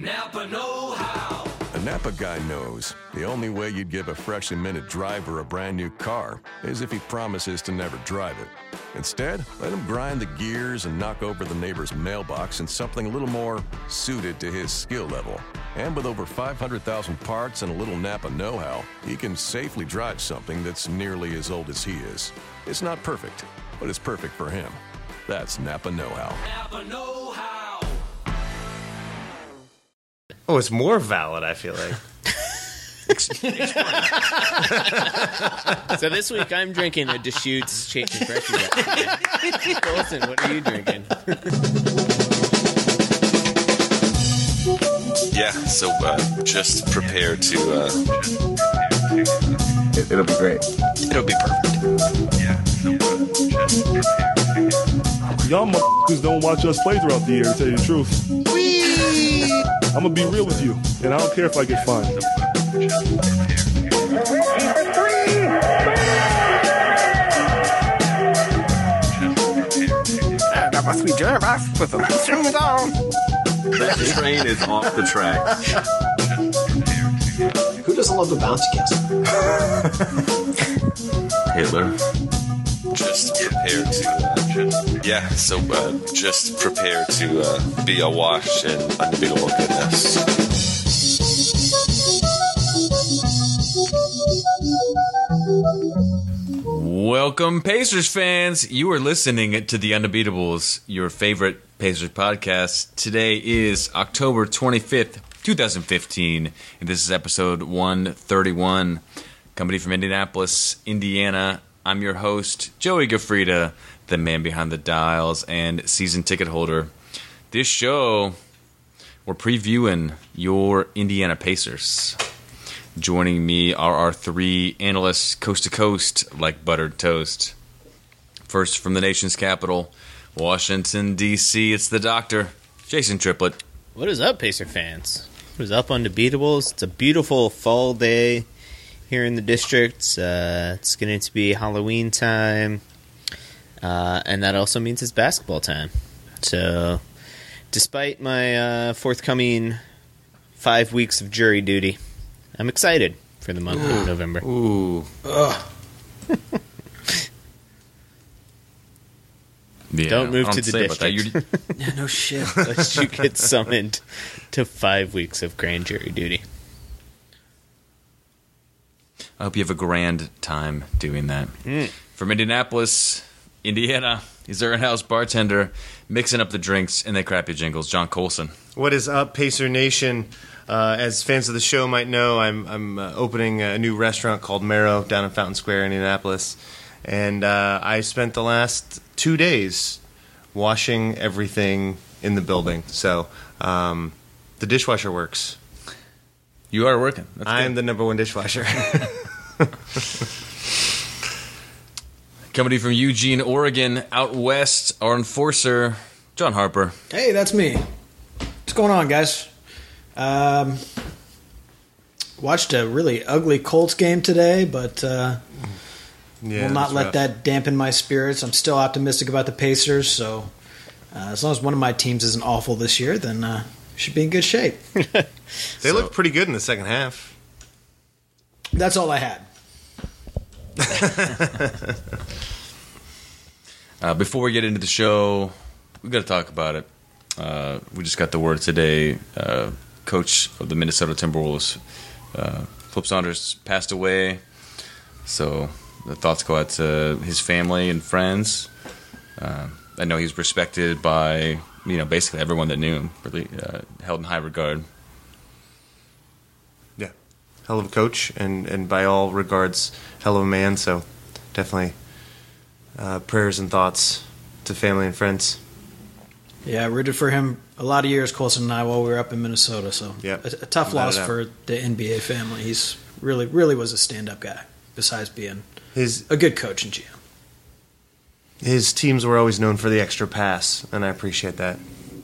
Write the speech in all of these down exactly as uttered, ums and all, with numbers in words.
Napa know-how. A Napa guy knows the only way you'd give a freshly minted driver a brand new car is if he promises to never drive it. Instead, let him grind the gears and knock over the neighbor's mailbox in something a little more suited to his skill level. And with over five hundred thousand parts and a little Napa know-how, he can safely drive something that's nearly as old as he is. It's not perfect, but it's perfect for him. That's Napa know-how. Napa know-how. Oh, it's more valid, I feel like. So this week I'm drinking a Deschutes Chasing Freshie. Colson, what are you drinking? Yeah, so uh, just prepare to... Uh, it, it'll be great. It'll be perfect. Yeah, so uh, just prepare to... Y'all motherfuckers don't watch us play throughout the year, to tell you the truth. Whee! I'm going to be real with you, and I don't care if I get fined. I got my sweet giraffe with a string down. That train is off the track. Who doesn't love the bouncy castle? Hitler. Just prepare to... Uh, yeah, so uh, just prepare to uh, be awash in unbeatable goodness. Welcome, Pacers fans. You are listening to The Undebeatables, your favorite Pacers podcast. Today is October twenty-fifth, twenty fifteen, and this is episode one thirty-one. Coming from Indianapolis, Indiana, I'm your host, Joey Gafrida, the man behind the dials and season ticket holder. This show, we're previewing your Indiana Pacers. Joining me are our three analysts, coast to coast, like buttered toast. First, from the nation's capital, Washington, D C, it's the doctor, Jason Triplett. What is up, Pacer fans? What is up, Undebeatables? It's a beautiful fall day here in the district. Uh, it's going to be Halloween time, uh, and that also means it's basketball time. So, despite my uh, forthcoming five weeks of jury duty, I'm excited for the month of November. Ooh. Ugh. Yeah, Don't move I don't to the say about that. district. Yeah, no shit. Unless you get summoned to five weeks of grand jury duty. I hope you have a grand time doing that. Mm. From Indianapolis, Indiana, he's our in-house bartender, mixing up the drinks and the crappy jingles, John Colson. What is up, Pacer Nation? Uh, as fans of the show might know, I'm, I'm uh, opening a new restaurant called Marrow down in Fountain Square, Indianapolis. And uh, I spent the last two days washing everything in the building. So um, the dishwasher works. You are working. That's I good. am the number one dishwasher. Coming to you from Eugene, Oregon, out west, our enforcer, John Harper. Hey, that's me. What's going on, guys? Um, watched a really ugly Colts game today, but uh, Yeah, will not that's let rough. that dampen my spirits. I'm still optimistic about the Pacers, so uh, as long as one of my teams isn't awful this year, then uh, we should be in good shape. They So- looked pretty good in the second half. That's all I had. Uh, before we get into the show, we got to talk about it. Uh, we just got the word today. Uh, coach of the Minnesota Timberwolves, uh, Flip Saunders, passed away. So the thoughts go out to his family and friends. Uh, I know he's respected by you know basically everyone that knew him. Really uh, held in high regard. Yeah. Hell of a coach, and, and by all regards, hell of a man. So definitely uh, prayers and thoughts to family and friends. Yeah, I rooted for him a lot of years, Colson and I, while we were up in Minnesota. So Yep. a, a tough Without a loss doubt. for the N B A family. He's really, really was a stand-up guy, besides being His a good coach and G M. his teams were always known for the extra pass, and I appreciate that.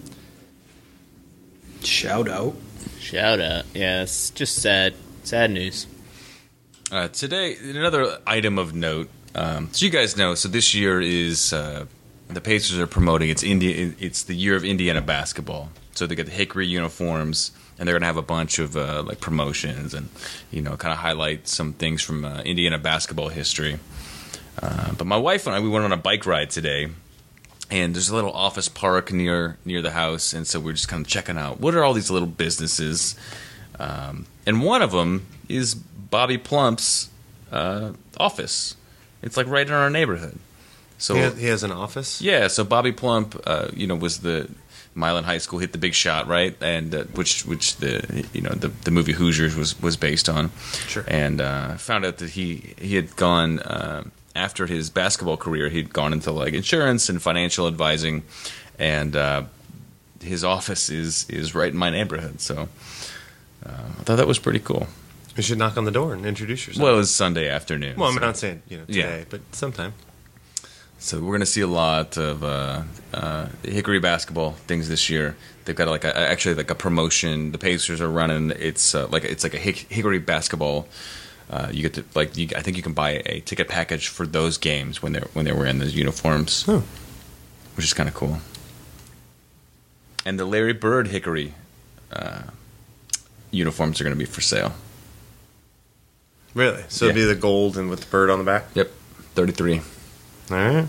Shout out. Shout out. Yeah, it's just sad. Sad news. Uh, today, another item of note. Um, so you guys know, so this year is uh, the Pacers are promoting it's India. It's the year of Indiana basketball. So they get the Hickory uniforms, and they're going to have a bunch of uh, like promotions and you know kind of highlight some things from uh, Indiana basketball history. Uh, but my wife and I, we went on a bike ride today, and there's a little office park near near the house, and so we're just kind of checking out what are all these little businesses. Um, and one of them is Bobby Plump's uh, office. It's like right in our neighborhood. So he has, he has an office. Yeah. So Bobby Plump, uh, you know, was the Milan High School, hit the big shot, right? And uh, which which the you know the the movie Hoosiers was was based on. Sure. And uh, found out that he he had gone. Uh, After his basketball career, he'd gone into like insurance and financial advising, and uh, his office is is right in my neighborhood. So uh, I thought that was pretty cool. You should knock on the door and introduce yourself. Well, it was Sunday afternoon. Well, I'm so. not saying you know today, Yeah. but sometime. So we're going to see a lot of uh, uh, Hickory basketball things this year. They've got like a, actually like a promotion. The Pacers are running. It's uh, like it's like a Hick- Hickory basketball. Uh, you get to like you, I think you can buy a ticket package for those games when they're when they're wearing those uniforms, Oh. which is kind of cool. And the Larry Bird Hickory uh, uniforms are going to be for sale. Really? So it'd Yeah. be the gold and with the bird on the back? Yep, thirty-three. All right.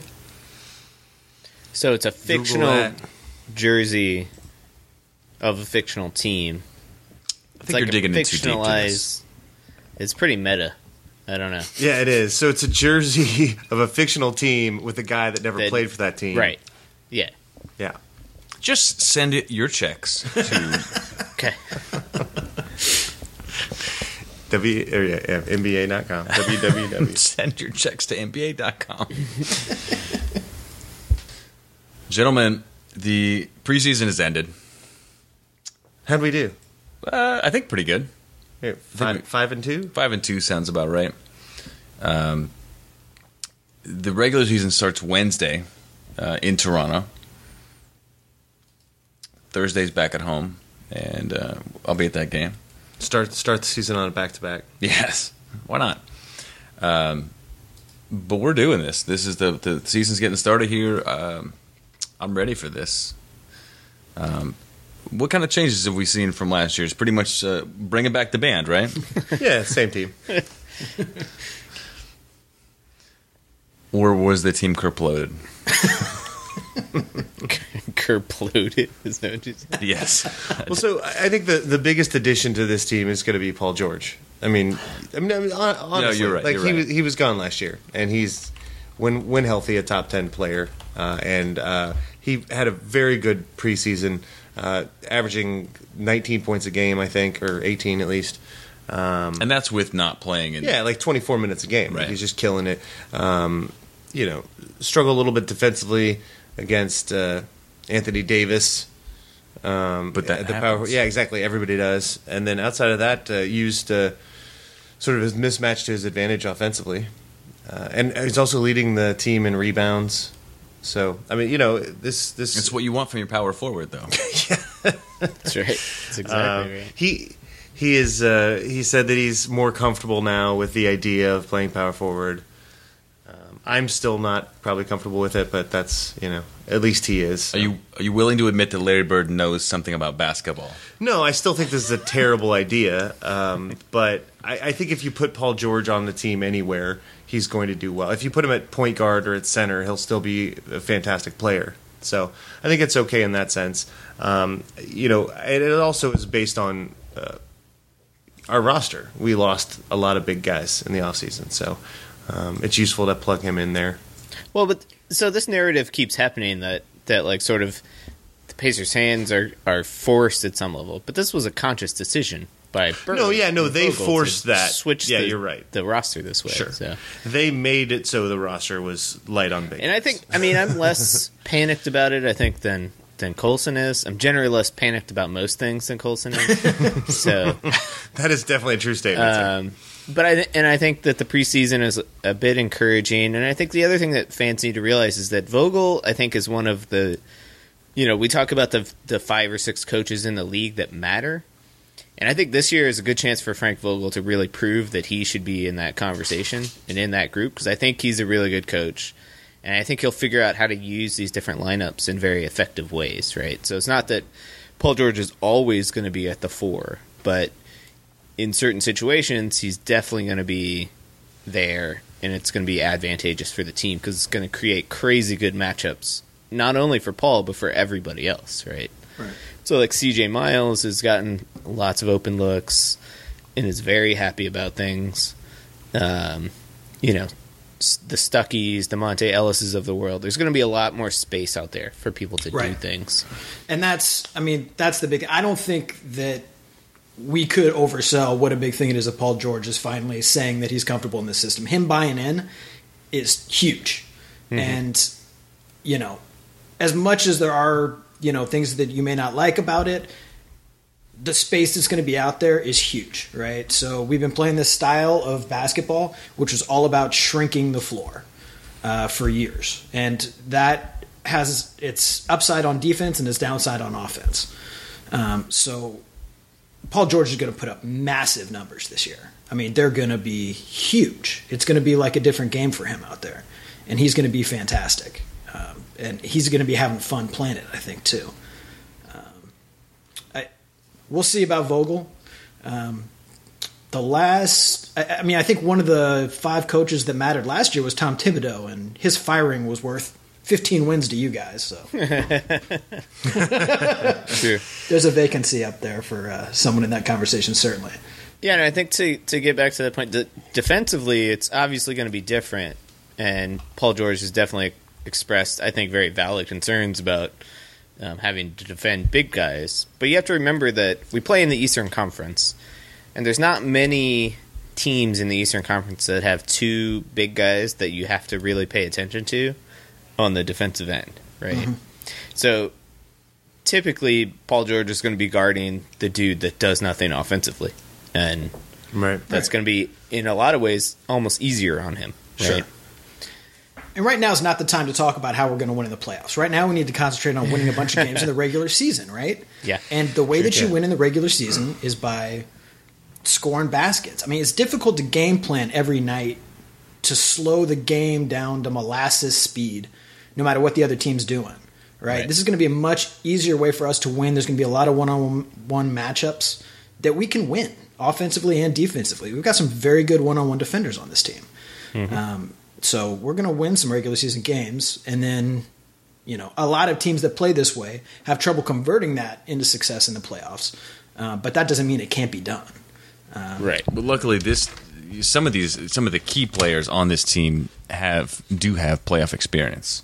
So it's a Google fictional that. jersey of a fictional team. I think you're digging in too deep to this. It's pretty meta. I don't know. Yeah, it is. So it's a jersey of a fictional team with a guy that never That- played for that team. Right. Yeah. Yeah. Just send it your checks to Okay. W or yeah, yeah, N B A dot com. W W W. send your checks to N B A dot com. Gentlemen, the preseason has ended. How'd we do? Uh, I think pretty good. Here, five, five and two? Five and two sounds about right. Um, the regular season starts Wednesday uh, in Toronto. Thursday's back at home, and uh, I'll be at that game. Start start the season on a back to back. Yes, why not? Um, but we're doing this. This is the the season's getting started here. Um, I'm ready for this. Um, what kind of changes have we seen from last year? It's pretty much uh, bringing back the band, right? Yeah, same team. Or was the team kerploded? Kerploded is that what you said? Yes. Well, so I think the, the biggest addition to this team is going to be Paul George. I mean, I mean, I mean hon- honestly, you're right, like you're he right. was he was gone last year, and he's when when healthy a top ten player, uh, and uh, he had a very good preseason, uh, averaging nineteen points a game, I think, or eighteen at least. Um, And that's with not playing. In, yeah, like twenty-four minutes a game. Right. He's just killing it. Um, you know, struggle a little bit defensively against uh, Anthony Davis. Um, But that the happens. yeah, exactly. Everybody does. And then outside of that, uh, used uh, sort of his mismatch to his advantage offensively. Uh, and he's also leading the team in rebounds. So I mean, you know, this this It's what you want from your power forward, though. That's right. That's exactly Um, right. He he is. Uh, he said that he's more comfortable now with the idea of playing power forward. Um, I'm still not probably comfortable with it, but that's you know at least he is. so. Are you are you willing to admit that Larry Bird knows something about basketball? No, I still think this is a terrible idea. Um, but I, I think if you put Paul George on the team anywhere, he's going to do well. If you put him at point guard or at center, he'll still be a fantastic player. So I think it's okay in that sense. Um, you know, and it also is based on uh, our roster. We lost a lot of big guys in the offseason, so um, it's useful to plug him in there. Well, but so this narrative keeps happening that that like sort of the Pacers' hands are are forced at some level, but this was a conscious decision by Bird. No, yeah, no, and they Vogel forced to that. Switch. Yeah, the, you're right. The roster this way. Sure. So. They made it so the roster was light on big. And I think, I mean, I'm less panicked about it, I think, than than Coulson is. I'm generally less panicked about most things than Coulson is. So, that is definitely a true statement. sir. um, but I th- and I think that the preseason is a bit encouraging. And I think the other thing that fans need to realize is that Vogel, I think, is one of the, you know, we talk about the the five or six coaches in the league that matter. And I think this year is a good chance for Frank Vogel to really prove that he should be in that conversation and in that group, because I think he's a really good coach. And I think he'll figure out how to use these different lineups in very effective ways, right? So it's not that Paul George is always going to be at the four, but in certain situations, he's definitely going to be there, and it's going to be advantageous for the team because it's going to create crazy good matchups, not only for Paul, but for everybody else, right? Right. So, like, C J Miles has gotten lots of open looks and is very happy about things. Um, you know, the Stuckeys, the Monte Ellises of the world, there's going to be a lot more space out there for people to Right. do things. And that's, I mean, that's the big. I don't think that we could oversell what a big thing it is that Paul George is finally saying that he's comfortable in this system. Him buying in is huge. Mm-hmm. And, you know, as much as there are, you know, things that you may not like about it, the space that's going to be out there is huge, right? So we've been playing this style of basketball, which was all about shrinking the floor uh, for years. And that has its upside on defense and its downside on offense. Um, so Paul George is going to put up massive numbers this year. I mean, they're going to be huge. It's going to be like a different game for him out there. And he's going to be fantastic. Um, and he's going to be having fun playing it, I think, too. We'll see about Vogel. Um, the last, I, I mean, I think one of the five coaches that mattered last year was Tom Thibodeau, and his firing was worth fifteen wins to you guys. So Sure. There's a vacancy up there for uh, someone in that conversation, certainly. Yeah, and I think to to get back to that point, the, defensively, it's obviously going to be different, and Paul George has definitely expressed, I think, very valid concerns about um, having to defend big guys. But you have to remember that we play in the Eastern Conference, and there's not many teams in the Eastern Conference that have two big guys that you have to really pay attention to on the defensive end, right? Mm-hmm. So typically, Paul George is going to be guarding the dude that does nothing offensively. And right. that's right. going to be, in a lot of ways, almost easier on him. Right? Sure. And right now is not the time to talk about how we're going to win in the playoffs. Right now we need to concentrate on winning a bunch of games in the regular season, right? Yeah. And the way Sure, that you yeah. win in the regular season is by scoring baskets. I mean, it's difficult to game plan every night to slow the game down to molasses speed, no matter what the other team's doing, right? Right. This is going to be a much easier way for us to win. There's going to be a lot of one-on-one matchups that we can win, offensively and defensively. We've got some very good one-on-one defenders on this team. Mm-hmm. Um, so we're going to win some regular season games, and then, you know, a lot of teams that play this way have trouble converting that into success in the playoffs. Uh, but that doesn't mean it can't be done. Um, right. But luckily, this some of these some of the key players on this team have do have playoff experience.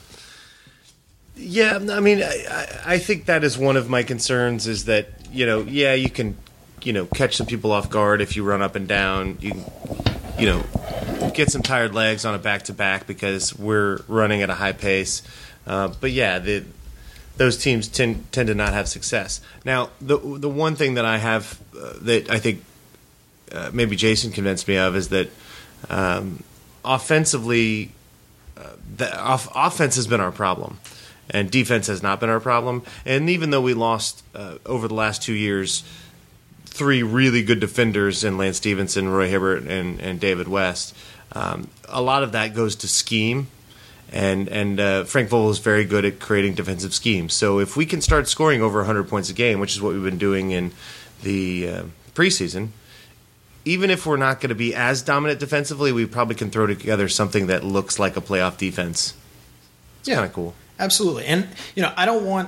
Yeah, I mean, I, I think that is one of my concerns is that, you know, yeah, you can, you know, catch some people off guard if you run up and down. You can, you know, get some tired legs on a back-to-back because we're running at a high pace. Uh, but, yeah, the, those teams tend, tend to not have success. Now, the the one thing that I have uh, that I think uh, maybe Jason convinced me of is that um, offensively, uh, the off- offense has been our problem. And defense has not been our problem. And even though we lost uh, over the last two years three really good defenders in Lance Stevenson, Roy Hibbert, and, and David West, um, a lot of that goes to scheme. And and uh, Frank Vogel is very good at creating defensive schemes. So if we can start scoring over one hundred points a game, which is what we've been doing in the uh, preseason, even if we're not going to be as dominant defensively, we probably can throw together something that looks like a playoff defense. It's Yeah. kind of cool. Absolutely. And, you know, I don't want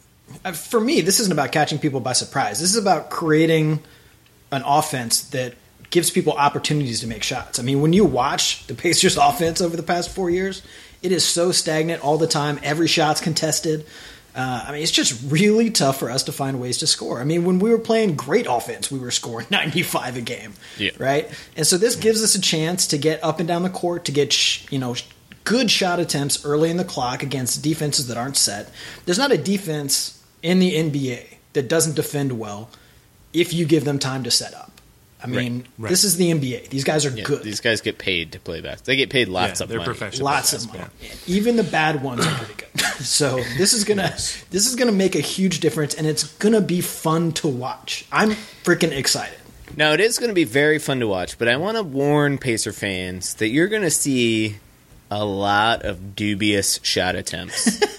– for me, this isn't about catching people by surprise. This is about creating an offense that gives people opportunities to make shots. I mean, when you watch the Pacers offense over the past four years, it is so stagnant all the time. Every shot's contested. Uh, I mean, it's just really tough for us to find ways to score. I mean, when we were playing great offense, we were scoring ninety-five a game, Yeah. right? And so this gives us a chance to get up and down the court, to get, sh- you know – good shot attempts early in the clock against defenses that aren't set. There's not a defense in the N B A that doesn't defend well if you give them time to set up. I mean, Right, right. this is the N B A. These guys are Yeah, good. These guys get paid to play basketball. They get paid lots Yeah, of they're money. professional. Lots of money. Even the bad ones are pretty good. So this is gonna this is gonna make a huge difference, and it's gonna be fun to watch. I'm freaking excited. Now, it is going to be very fun to watch, but I want to warn Pacer fans that you're going to see a lot of dubious shot attempts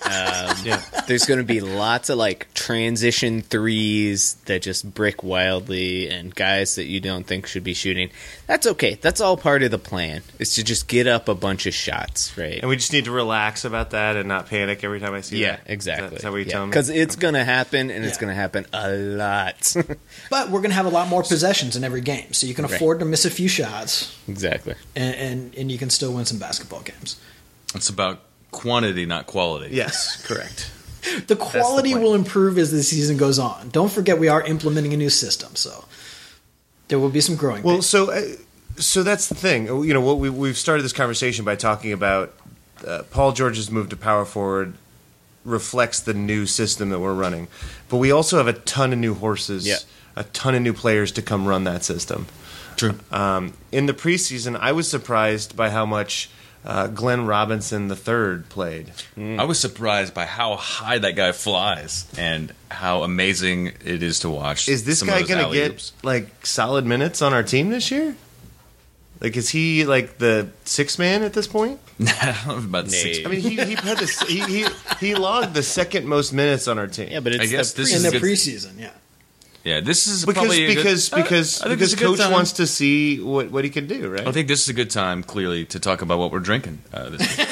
Um, Yeah. There's going to be lots of like transition threes that just brick wildly, and guys that you don't think should be shooting. That's okay. That's all part of the plan. Is to just get up a bunch of shots, right? And we just need to relax about that and not panic every time I see yeah, that. exactly. Is that, is that what you're telling me? Because it's going to happen, and it's Yeah. going to happen a lot. But we're going to have a lot more possessions in every game, so you can Right. afford to miss a few shots, Exactly. and, and, and you can still win some basketball games. It's about quantity, not quality. Yes, correct. The quality point. will improve as the season goes on. Don't forget we are implementing a new system, so there will be some growing Well, pains. so uh, so that's the thing. You know, what we we've started this conversation by talking about uh, Paul George's move to power forward reflects the new system that we're running, but we also have a ton of new horses, Yeah. a ton of new players to come run that system. True. Um, in the preseason, I was surprised by how much uh, Glenn Robinson the third played. I was surprised by how high that guy flies and how amazing it is to watch. Is this some of guy those going to alley-oops. get like solid minutes on our team this year? Like, is he like the sixth man at this point? I don't know about the six. Nay. I mean, he he had this, he, he he logged the second most minutes on our team. Yeah, but it's I guess the this in is the good- preseason, yeah. Yeah, this is because probably a good- because uh, because I think because it's a good coach time. wants to see what, what he can do, right? I think this is a good time, clearly, to talk about what we're drinking uh, this week.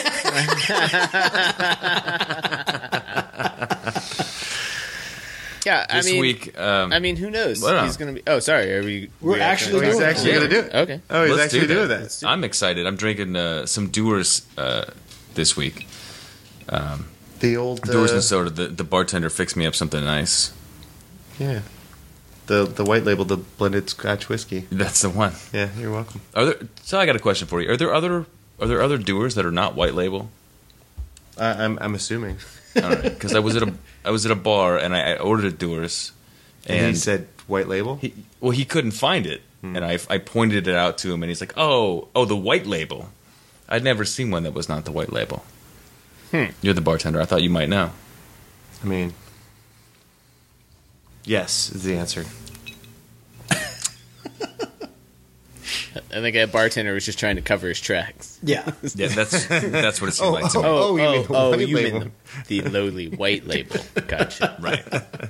Yeah, I This mean, week, um, I mean, who knows? Well, He's going to be. Oh, sorry. Are we? We're we actually oh, he's doing it. actually Yeah. going to do it. Okay. Oh, he's let's actually do doing that. that. I'm excited. I'm drinking uh, some Dewar's uh, this week. The old Dewar's uh, and soda. The, the bartender fixed me up something nice. yeah, the the white label, the blended Scotch whiskey. That's the one. Yeah, you're welcome. Are there? So I got a question for you. Are there other? Are there other Dewar's that are not white label? I, I'm I'm assuming. All right, because I was at a I was at a bar and I, I ordered a Dewar's, And, and he said white label. he, well he couldn't find it, and I I pointed it out to him, and he's like, oh oh the white label. I'd never seen one that was not the white label. Hmm. You're the bartender. I thought you might know. I mean, yes is the answer. I think that bartender was just trying to cover his tracks. Yeah. Yeah, that's that's what it seemed Oh, like to me. oh, you mean the oh, white you label. mean the, the lowly white label. Gotcha. Right.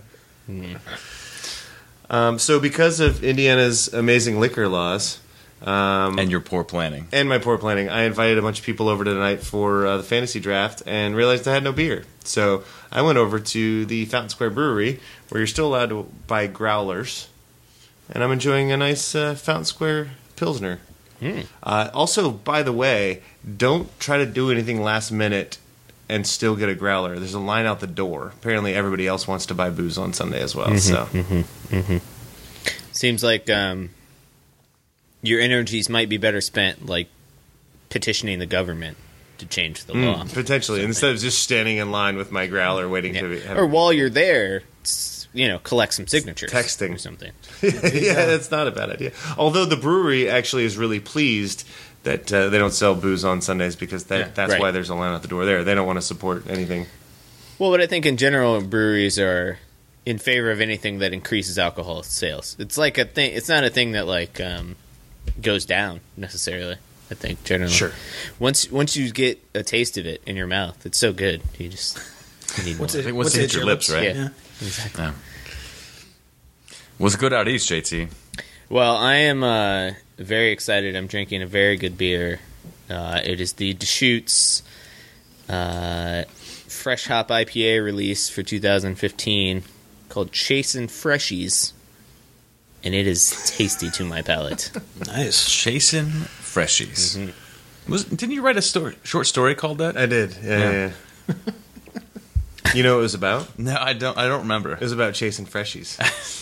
Um, so because of Indiana's amazing liquor laws, um, And your poor planning. and my poor planning, I invited a bunch of people over tonight for uh, the fantasy draft and realized I had no beer. So I went over to the Fountain Square Brewery, where you're still allowed to buy growlers, and I'm enjoying a nice uh, Fountain Square Pilsner. Uh, also, by the way, don't try to do anything last minute and still get a growler. There's a line out the door. Apparently, everybody else wants to buy booze on Sunday as well. So Seems like um, your energies might be better spent, like petitioning the government to change the law. potentially, instead of just standing in line with my growler waiting to Yeah. have Or while you're there, s- you know, collect some signatures. Texting. or something. yeah, that's not a bad idea. Although the brewery actually is really pleased that uh, they don't sell booze on Sundays because that, Yeah, that's right. why there's a line out the door there. They don't want to support anything. Well, but I think in general, breweries are in favor of anything that increases alcohol sales. It's like a thing. It's not a thing that like um, goes down necessarily. I think generally, Sure. Once once you get a taste of it in your mouth, it's so good. You just you need What's more. it? I think once what's it it hits your lips, right? Yeah. Yeah. Exactly. Yeah. What's good out east, J T? Well, I am uh, very excited. I'm drinking a very good beer. Uh, it is the Deschutes uh, Fresh Hop I P A release for two thousand fifteen called Chasin' Freshies, and it is tasty to my palate. Nice. Chasing Freshies. Was didn't you write a story, short story called that? I did. Yeah. Yeah. yeah, yeah. You know what it was about? No, I don't. I don't remember. It was about chasing freshies.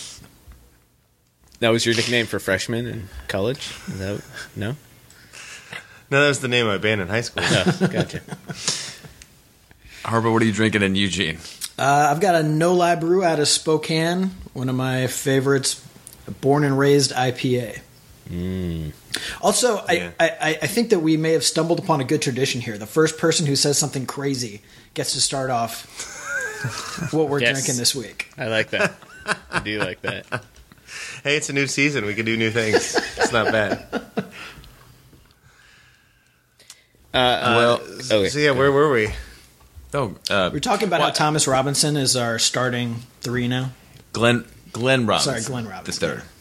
That was your nickname for freshmen in college? Is that, no? No, that was the name of my band in high school. No, gotcha. Harbor, what are you drinking in Eugene? Uh, I've got a No Lie Brew out of Spokane, one of my favorites, Born and Raised I P A. Also, Yeah. I, I, I think that we may have stumbled upon a good tradition here. The first person who says something crazy gets to start off what we're Yes. drinking this week. I like that. I do like that. Hey, it's a new season. We can do new things. It's not bad. Uh, Well, So, okay. so yeah, where were we? Oh, uh, We're talking about how what- Thomas Robinson is our starting three now. Glenn Glenn Robinson. Sorry, Glenn Robinson. the third.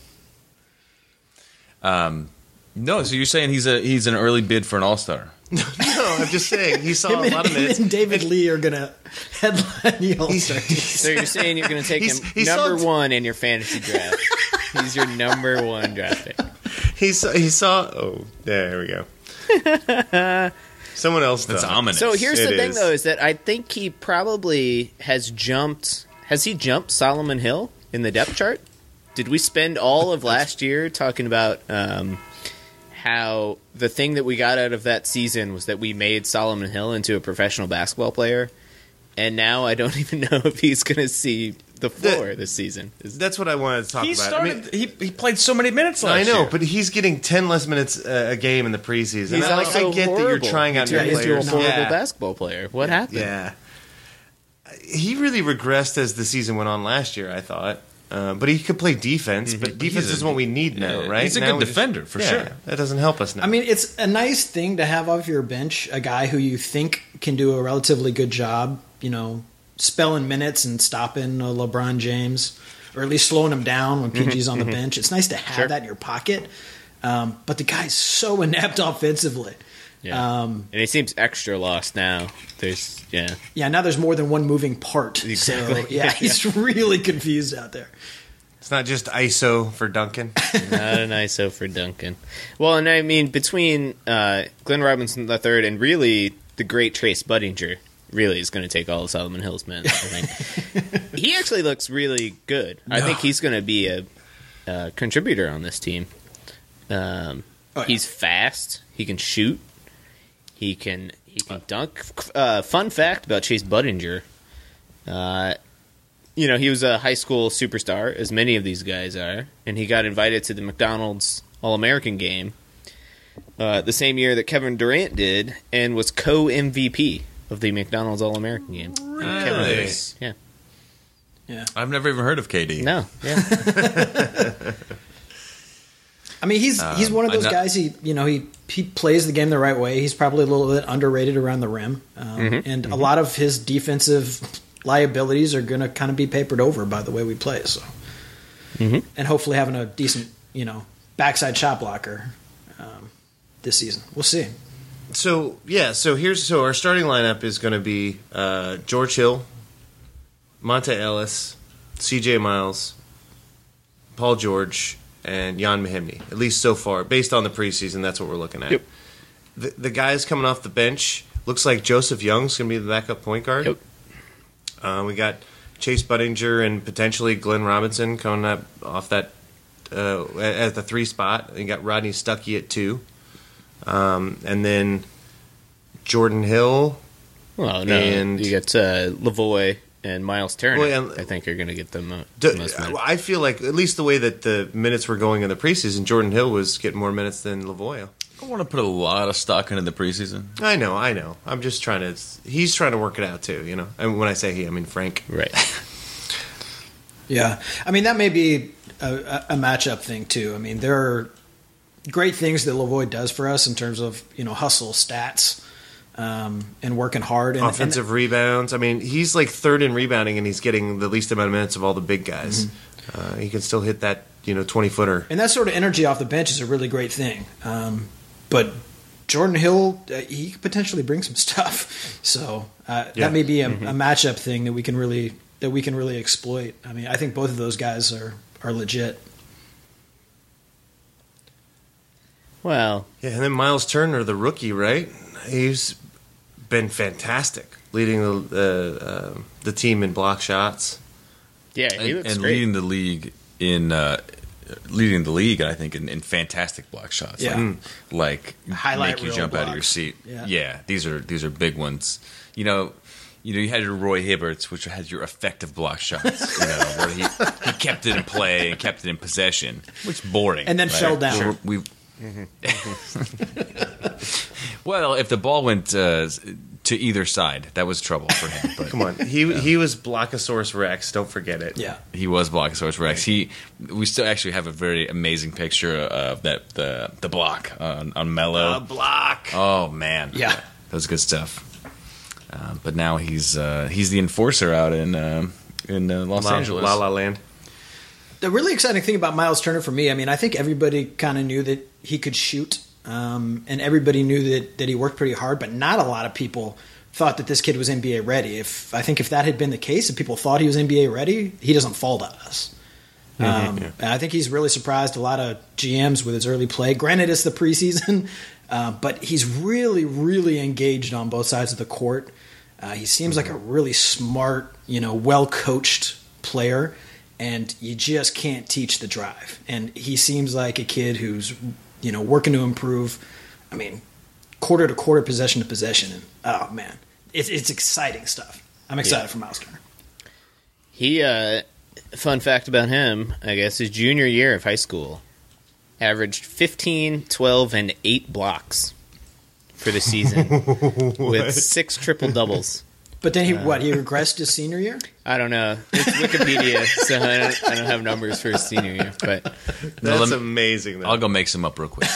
Um, no, so you're saying he's a he's an early bid for an All Star? No, I'm just saying he saw Him a and, lot of him minutes. and David Lee are going to headline the All-Star team. So you're saying you're going to take He's- him he saw number t- one in your fantasy draft. He's your number one draft pick. He saw. He saw. Oh, there we go. Someone else. That's thought. ominous. So here's It the thing, is. though, is that I think he probably has jumped. Has he jumped Solomon Hill in the depth chart? Did we spend all of last year talking about um, how the thing that we got out of that season was that we made Solomon Hill into a professional basketball player, and now I don't even know if he's going to see the floor this season. Is- That's what I wanted to talk he about. started. I mean, he he played so many minutes I last know, year. but he's getting ten less minutes uh, a game in the preseason. He's And I, like, also I get that you're horrible. trying out He new turned into a players. horrible yeah. basketball player. What happened? Yeah. He really regressed as the season went on last year, I thought. Uh, but he could play defense, but defense He's a- is what we need now, yeah, right? he's a Now good we just- defender, for yeah, sure. That doesn't help us now. I mean, it's a nice thing to have off your bench a guy who you think can do a relatively good job, you know, spelling minutes and stopping uh, LeBron James, or at least slowing him down when P G's on the bench. It's nice to have Sure. that in your pocket. Um, but the guy's so inept offensively. Yeah. Um, And he seems extra lost now. There's, yeah. yeah, now there's more than one moving part. Exactly. So, yeah, he's really confused out there. it's not just I S O for Duncan. Not an I S O for Duncan. Well, and I mean, between uh, Glenn Robinson the third and really the great Trace Budinger, really is going to take all of Solomon Hill's minutes, I think. He actually looks really good. I think he's going to be a, a contributor on this team. Um, Oh, yeah. He's fast. He can shoot. He can he can dunk. Uh, fun fact about Chase Budinger. Uh, you know, he was a high school superstar, as many of these guys are, and he got invited to the McDonald's All-American game uh, the same year that Kevin Durant did, and was co-M V P of the McDonald's All-American game. Kevin Really? Durant. Yeah. Yeah. I've never even heard of K D. No. Yeah. I mean, he's he's one of Um, I those know- guys. He you know he he plays the game the right way. He's probably a little bit underrated around the rim, um, Mm-hmm. and a lot of his defensive liabilities are going to kind of be papered over by the way we play. So, Mm-hmm. and hopefully having a decent you know backside shot blocker um, this season. We'll see. So yeah, so here's so our starting lineup is going to be uh, George Hill, Monte Ellis, C J Miles, Paul George, and Jan Mahimny. At least so far, based on the preseason, that's what we're looking at. Yep. The, the guys coming off the bench looks like Joseph Young's going to be the backup point guard. Yep. Uh, we got Chase Budinger and potentially Glenn Robinson coming up off that uh, at the three spot. You got Rodney Stuckey at two. Um, and then Jordan Hill. Well, no. And- you got uh, Lavoie and Miles Turner. Well, and- I think are going to get the mo- D- the most minutes. I feel like, at least the way that the minutes were going in the preseason, Jordan Hill was getting more minutes than Lavoie. I want to put a lot of stock into the preseason. I know, I know. I'm just trying to. He's trying to work it out too, you know. And when I say he, I mean Frank. Right. Yeah, I mean that may be a, a matchup thing too. I mean there are great things that Lavoie does for us in terms of you know hustle, stats, um, and working hard. And, Offensive rebounds. I mean, he's like third in rebounding, and he's getting the least amount of minutes of all the big guys. Mm-hmm. Uh, he can still hit that, you know, twenty footer. and that sort of energy off the bench is a really great thing. Um, but Jordan Hill, uh, he could potentially bring some stuff. So uh, Yeah. that may be a, a matchup thing that we can really that we can really exploit. I mean, I think both of those guys are are legit. Well, Yeah, and then Miles Turner, the rookie, right? He's been fantastic, leading the uh, uh, the team in block shots. yeah, he And, looks and great. leading the league in uh, leading the league, I think, in, in fantastic block shots. Yeah. Like, like Highlight make you reel jump out of your blocks. seat. Yeah. these are these are big ones. You know, you know, you had your Roy Hibberts, which had your effective block shots. You know, where he he kept it in play and kept it in possession, which is boring. And then right? fell down. Sure, we. Well, if the ball went uh, to either side, that was trouble for him. But Come on, he he was Blockosaurus Rex. Don't forget it. Yeah. he was Blockosaurus Rex. He, we still actually have a very amazing picture of that the the block on on Mello. A block. Oh man, Yeah. that was good stuff. Uh, but now he's uh, he's the enforcer out in uh, in uh, Los La, Angeles. La La Land. The really exciting thing about Miles Turner for me, I mean, I think everybody kind of knew that he could shoot, um, and everybody knew that, that he worked pretty hard, but not a lot of people thought that this kid was N B A ready. If I think if that had been the case, if people thought he was N B A ready, he doesn't fall to us. Mm-hmm, Um, yeah. and I think he's really surprised a lot of G Ms with his early play. Granted, it's the preseason, uh, but he's really, really engaged on both sides of the court. Uh, he seems like a really smart, you know, well-coached player, and you just can't teach the drive. And he seems like a kid who's, you know, working to improve. I mean, quarter to quarter, possession to possession, and oh man, it's it's exciting stuff. I'm excited Yeah. for Miles Turner. He, uh, fun fact about him, I guess, his junior year of high school, averaged fifteen, twelve, and eight blocks for the season with six triple doubles. But then he what? He regressed his senior year. I don't know. It's Wikipedia, so I don't, I don't have numbers for his senior year. But That's let me- amazing. Though. I'll go make some up real quick.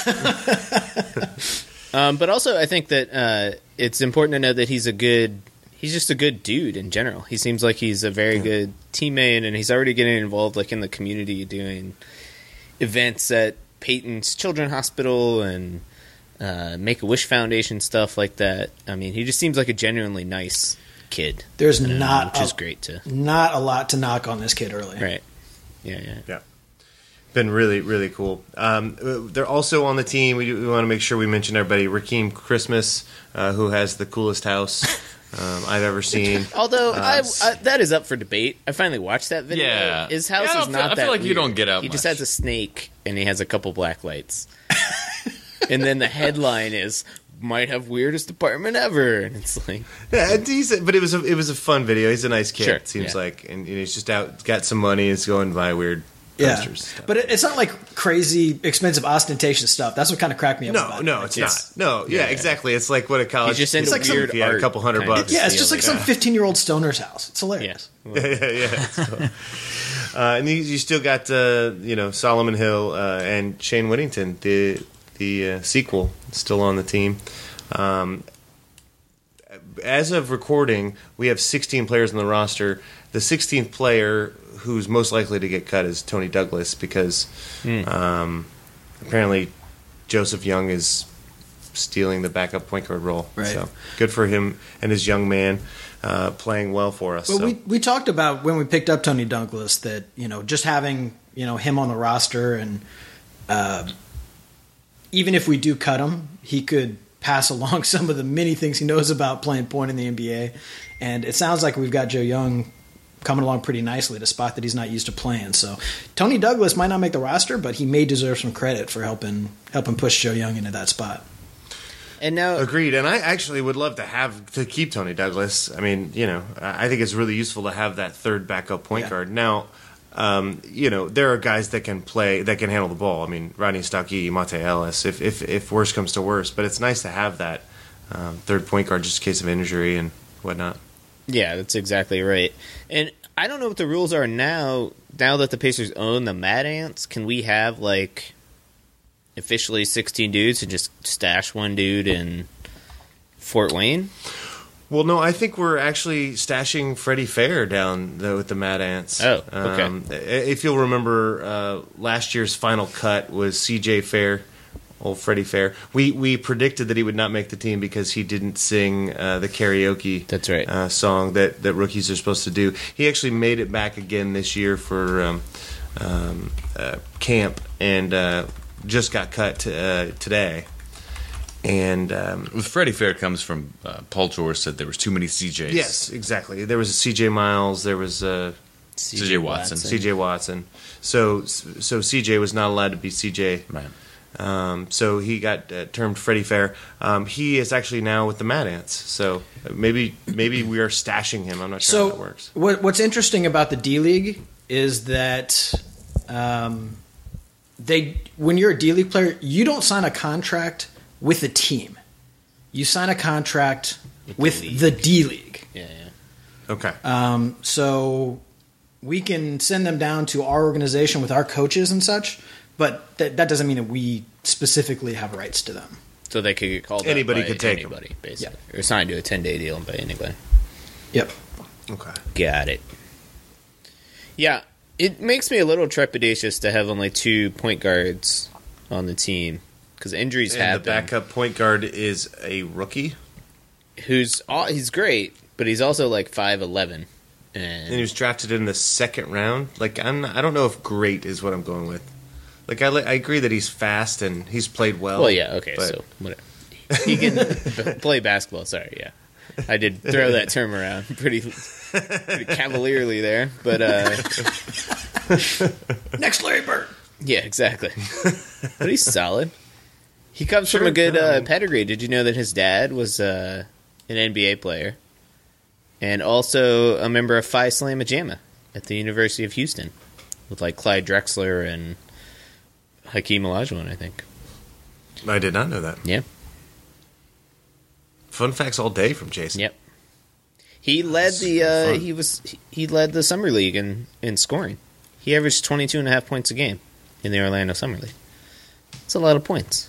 um, but also, I think that uh, it's important to know that he's a good. He's just a good dude in general. He seems like he's a very good teammate, and he's already getting involved, like in the community, doing events at Peyton's Children's Hospital and uh, Make-A-Wish Foundation stuff like that. I mean, he just seems like a genuinely nice kid. There's uh, not which a, is great to not a lot to knock on this kid early. right. Yeah, yeah. Yeah. Been really, really cool. Um, they're also on the team. We, we want to make sure we mention everybody. Rakeem Christmas, uh, who has the coolest house um, I've ever seen. Although Uh, I, I, that is up for debate. I finally watched that video. Yeah. His house Yeah, I is don't not feel- I that feel like you weird. don't get out He just much. has a snake and he has a couple black lights. And then the headline is "Might have weirdest apartment ever," and it's like, Yeah, it's decent, but it was a, it was a fun video. He's a nice kid, Sure, it seems yeah. like, and you know, he's just out, got some money, is going to buy weird Yeah, posters. but it, it's not like crazy, expensive, ostentatious stuff. That's what kind of cracked me up. No, about it. no, it's It's- not. No, yeah, yeah. exactly. It's like what a college. He's just it's into like some- weird yeah, a art couple hundred kind of bucks. Yeah, it's just like some Yeah. fifteen-year-old stoner's house. It's hilarious. yeah. yeah, yeah, yeah. It's cool. uh, and you, you still got uh, you know Solomon Hill uh, and Shane Whittington, the the uh, sequel, still on the team. Um, as of recording, we have sixteen players on the roster. The sixteenth player who's most likely to get cut is Tony Douglas because um, apparently Joseph Young is stealing the backup point guard role. Right. So good for him and his young man uh, playing well for us. Well, so. we we talked about when we picked up Tony Douglas that you know just having you know him on the roster and uh, even if we do cut him, he could pass along some of the many things he knows about playing point in the N B A. And it sounds like we've got Joe Young coming along pretty nicely at a spot that he's not used to playing. So Tony Douglas might not make the roster, but he may deserve some credit for helping helping push Joe Young into that spot. And now, Agreed, and I actually would love to have to keep Tony Douglas. I mean, you know, I I think it's really useful to have that third backup point Yeah. guard. Now, um, you know, there are guys that can play, that can handle the ball. I mean, Rodney Stuckey, Monte Ellis, if if if worse comes to worse. But it's nice to have that um, third point guard just in case of injury and whatnot. yeah, that's exactly right. And I don't know what the rules are now. Now that the Pacers own the Mad Ants, can we have like officially sixteen dudes and just stash one dude in Fort Wayne? Well, no, I think we're actually stashing Freddie Fair down though with the Mad Ants. Oh, okay. Um, if you'll remember, uh, last year's final cut was C J Fair, old Freddie Fair. We we predicted that he would not make the team because he didn't sing uh, the karaoke. That's right. Uh, song that, that rookies are supposed to do. He actually made it back again this year for um, um, uh, camp and uh, just got cut to, uh, today. And um, With Freddie Fair comes from uh, Paul George said there was too many C Js. yes, exactly. There was a C J Miles. There was a C J Watson. C J Watson. So so C J was not allowed to be C J. Right. Um, so he got uh, termed Freddie Fair. Um, he is actually now with the Mad Ants. So maybe maybe we are stashing him. I'm not sure So how that works. what, what's interesting about the D League is that um, they when you're a D League player, you don't sign a contract with the team. You sign a contract With with, the league. the D League. Yeah, yeah. Okay. Um, so we can send them down to our organization with our coaches and such, but that, that doesn't mean that we specifically have rights to them. So they could get called Anybody up by could take anybody, basically. Or signed to a ten-day deal by anybody. Yep. Okay. Got it. Yeah, it makes me a little trepidatious to have only two point guards on the team because injuries And happen. the backup point guard is a rookie, Who's aw- he's great, but he's also like five eleven, and, and he was drafted in the second round. Like I'm, not, I don't know if great is what I'm going with. Like I, li- I agree that he's fast and he's played well. well, yeah, okay, but- so whatever. He can b- play basketball. Sorry, yeah, I did throw that term around pretty, pretty cavalierly there, but uh, Next Larry Bird. yeah, exactly. But he's solid. He comes from Sure, a good no, I uh, mean- pedigree. Did you know that his dad was uh, an N B A player and also a member of Phi Slamma Jamma at the University of Houston with like Clyde Drexler and Hakeem Olajuwon, I think. I did not know that. Yeah. Fun facts all day from Jason. Yep. He led the super uh, fun. he was he led the summer league in, in scoring. He averaged twenty-two and a half points a game in the Orlando Summer League. It's a lot of points.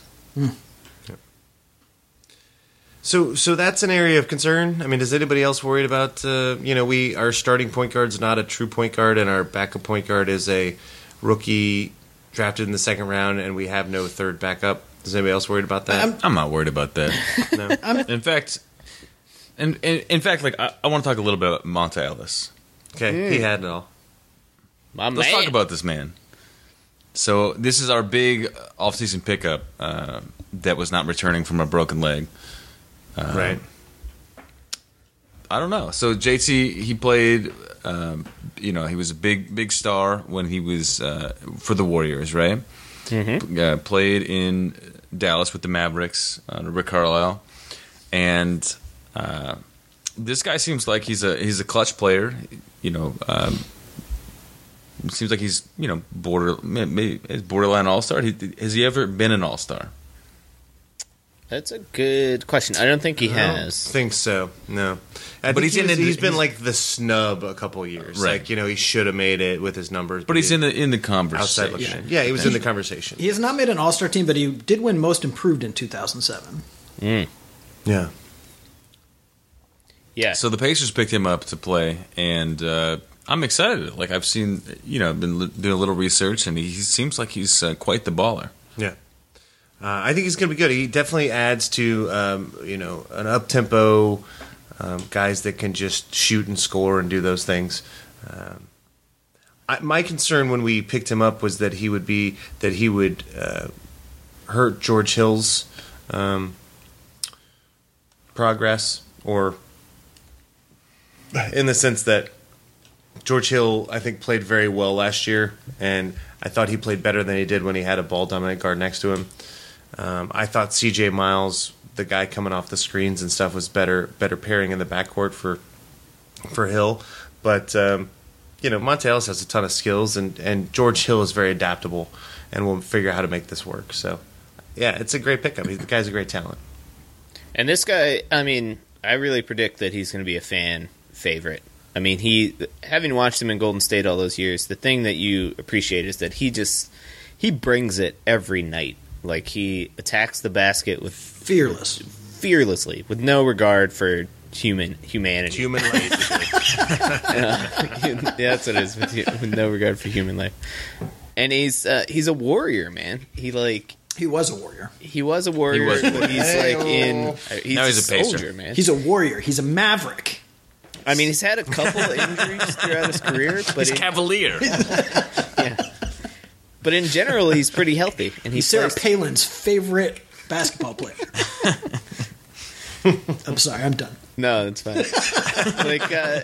So, so that's an area of concern. I mean, is anybody else worried about? Uh, you know, we our starting point guard's not a true point guard, and our backup point guard is a rookie drafted in the second round, and we have no third backup. Is anybody else worried about that? I'm- I'm not worried about that. no. In fact, in, in, in fact, like I, I want to talk a little bit about Monta Ellis. Okay, he had it all. My Let's man. talk about this man. So this is our big offseason pickup uh, that was not returning from a broken leg. Uh, Right. I don't know. So J T, he played. Um, you know, he was a big, big star when he was uh, for the Warriors, right? Mm-hmm. Uh, played in Dallas with the Mavericks under Rick Carlisle, and uh, this guy seems like he's a he's a clutch player. You know, um, seems like he's you know border maybe he's borderline all star. Has he ever been an all star? That's a good question. I don't think he I don't has. think so. No, I But think he's he in was- the- he's been he's- like the snub a couple of years. Right. Like you know, he should have made it with his numbers, But he's he- in the in the outside conversation. looking in. Yeah, he was in the conversation. He has not made an All Star team, but he did win Most Improved in two thousand seven. Mm. Yeah. Yeah. So the Pacers picked him up to play, and uh, I'm excited. Like I've seen, you know, been li- doing a little research, and he, he seems like he's uh, quite the baller. Yeah. Uh, I think he's going to be good. He definitely adds to, um, you know, an up-tempo, um, guys that can just shoot and score and do those things. Um, I, my concern when we picked him up was that he would be that he would uh, hurt George Hill's um, progress, or in the sense that George Hill, I think, played very well last year, and I thought he played better than he did when he had a ball-dominant guard next to him. Um, I thought C J Miles, the guy coming off the screens and stuff, was better better pairing in the backcourt for for Hill. But um, you know, Monta Ellis has a ton of skills, and, and George Hill is very adaptable, and will figure out how to make this work. So, yeah, it's a great pickup. He's, the guy's a great talent. And this guy, I mean, I really predict that he's going to be a fan favorite. I mean, he having watched him in Golden State all those years, the thing that you appreciate is that he just he brings it every night. Like he attacks the basket with Fearless. fearlessly, with no regard for human humanity. Human life. Yeah, that's what it is, with, with no regard for human life. And he's uh, he's a warrior, man. He like He was a warrior. he was a warrior, He was a but he's like in uh, he's, Now a, he's a pacer. soldier, man. He's a warrior. He's a maverick. I mean, he's had a couple of injuries throughout his career, but He's in, cavalier. yeah. But in general, he's pretty healthy, and He's he's Sarah plays- Palin's favorite basketball player. I'm sorry, I'm done. No, that's fine. like, uh,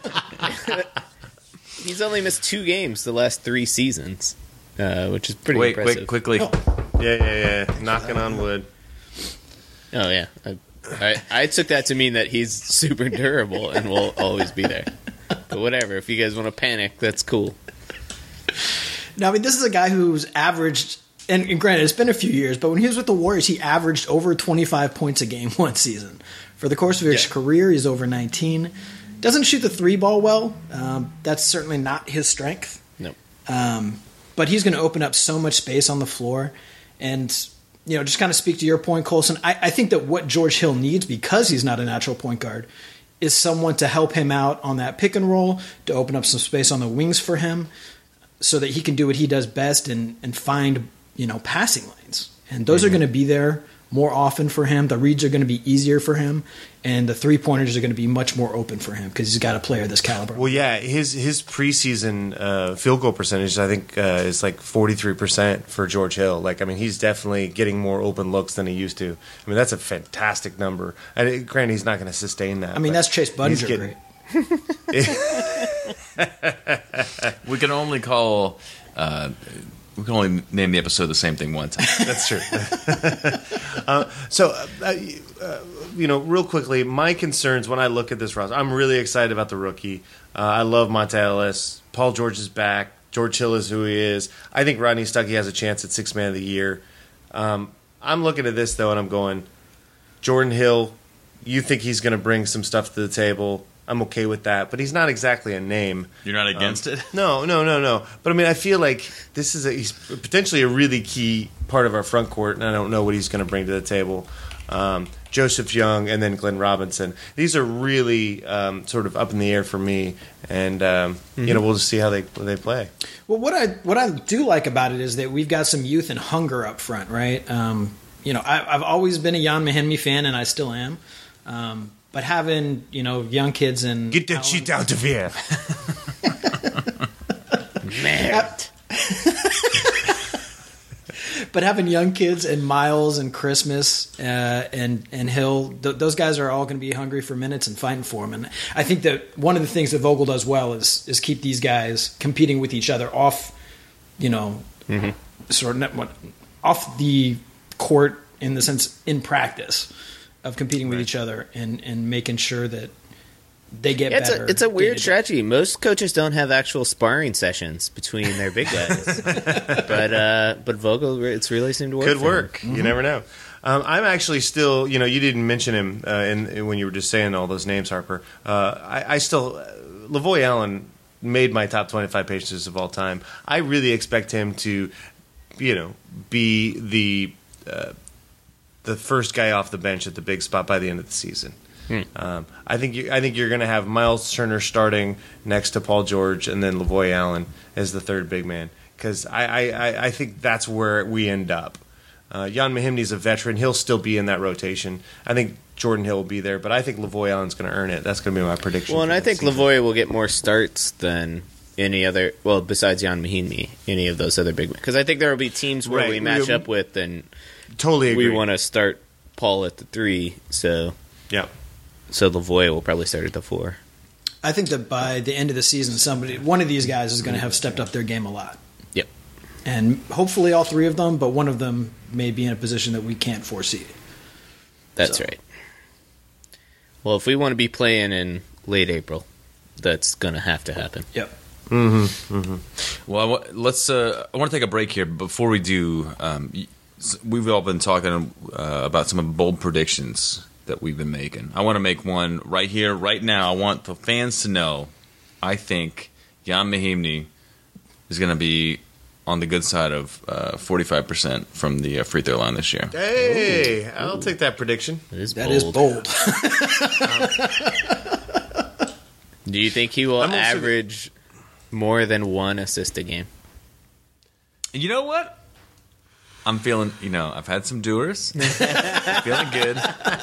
he's only missed two games the last three seasons, uh, which is pretty Wait, impressive. quick, quickly. Yeah, yeah, yeah. Knocking on wood. Oh yeah, I, I, I took that to mean that he's super durable and will always be there. But whatever, if you guys want to panic, that's cool. Now, I mean, this is a guy who's averaged, and, and granted, it's been a few years, but when he was with the Warriors, he averaged over twenty-five points a game one season. For the course of his Yeah. career, he's over nineteen. Doesn't shoot the three ball well. Um, that's certainly not his strength. Nope. Um, but he's going to open up so much space on the floor. And you know, just kind of speak to your point, Colson. I, I think that what George Hill needs, because he's not a natural point guard, is someone to help him out on that pick and roll, to open up some space on the wings for him so that he can do what he does best and, and find, you know, passing lanes. And those mm-hmm. are going to be there more often for him. The reads are going to be easier for him, and the three-pointers are going to be much more open for him because he's got a player this caliber. Well, yeah, his his preseason uh, field goal percentage, I think, uh, is like forty-three percent for George Hill. Like, I mean, he's definitely getting more open looks than he used to. I mean, that's a fantastic number. And granted, he's not going to sustain that. I mean, that's Chase Budinger, getting... right? We can only call... Uh, We can only name the episode the same thing one time. That's true. uh, so, uh, uh, you know, real quickly, my concerns when I look at this roster, I'm really excited about the rookie. Uh, I love Monta Ellis. Paul George is back. George Hill is who he is. I think Rodney Stuckey has a chance at Sixth Man of the Year. Um, I'm looking at this, though, and I'm going, Jordan Hill, you think he's going to bring some stuff to the table. I'm okay with that, but he's not exactly a name. You're not against um, it? No, no, no, no. But I mean, I feel like this is a, he's potentially a really key part of our front court, and I don't know what he's going to bring to the table. Um, Joseph Young and then Glenn Robinson. These are really um, sort of up in the air for me, and um, mm-hmm. you know, we'll just see how they they play. Well, what I what I do like about it is that we've got some youth and hunger up front, right? Um, you know, I, I've always been a Jan Mahinmi fan, and I still am. Um, But having, you know, young kids and... Get that shit out of here. Man. But having young kids and Miles and Christmas uh, and, and Hill, th- those guys are all going to be hungry for minutes and fighting for them. And I think that one of the things that Vogel does well is is keep these guys competing with each other off, you know, mm-hmm. sort of off the court in the sense in practice. Of competing with right. each other and, and making sure that they get yeah, it's better. A, it's a weird strategy. Most coaches don't have actual sparring sessions between their big guys, but uh, but Vogel, it's really seemed to work. Could for work. Him. You mm-hmm. never know. Um, I'm actually still, you know, you didn't mention him uh, in, in when you were just saying all those names, Harper. Uh, I, I still, uh, Lavoy Allen made my top twenty-five pages of all time. I really expect him to, you know, be the. Uh, the first guy off the bench at the big spot by the end of the season. Hmm. Um, I think you, I think you're going to have Miles Turner starting next to Paul George and then Lavoy Allen as the third big man because I, I, I think that's where we end up. Uh, Jan Mahinmi's a veteran. He'll still be in that rotation. I think Jordan Hill will be there, but I think Lavoy Allen's going to earn it. That's going to be my prediction. Well, and I think season. Lavoy will get more starts than any other, well, besides Jan Mahinmi, any of those other big men. Because I think there will be teams where right. we match we, up with and totally agree. we want to start Paul at the three, so yeah. So Lavoy will probably start at the four. I think that by the end of the season, somebody, one of these guys is going to have stepped up their game a lot. Yep. And hopefully all three of them, but one of them may be in a position that we can't foresee. That's so. right. Well, if we want to be playing in late April, that's going to have to happen. Yep. Mm-hmm. Mm-hmm. Well, I w- let's. Uh, I want to take a break here. Before we do, um, we've all been talking uh, about some bold predictions that we've been making. I want to make one right here, right now. I want the fans to know. I think Jan Mahinmi is going to be on the good side of uh, forty-five percent from the uh, free throw line this year. Hey, Ooh. I'll take that prediction. That is that bold. Is bold. Do you think he will average more than one assist a game? You know what? I'm feeling, you know, I've had some doers. Feeling good.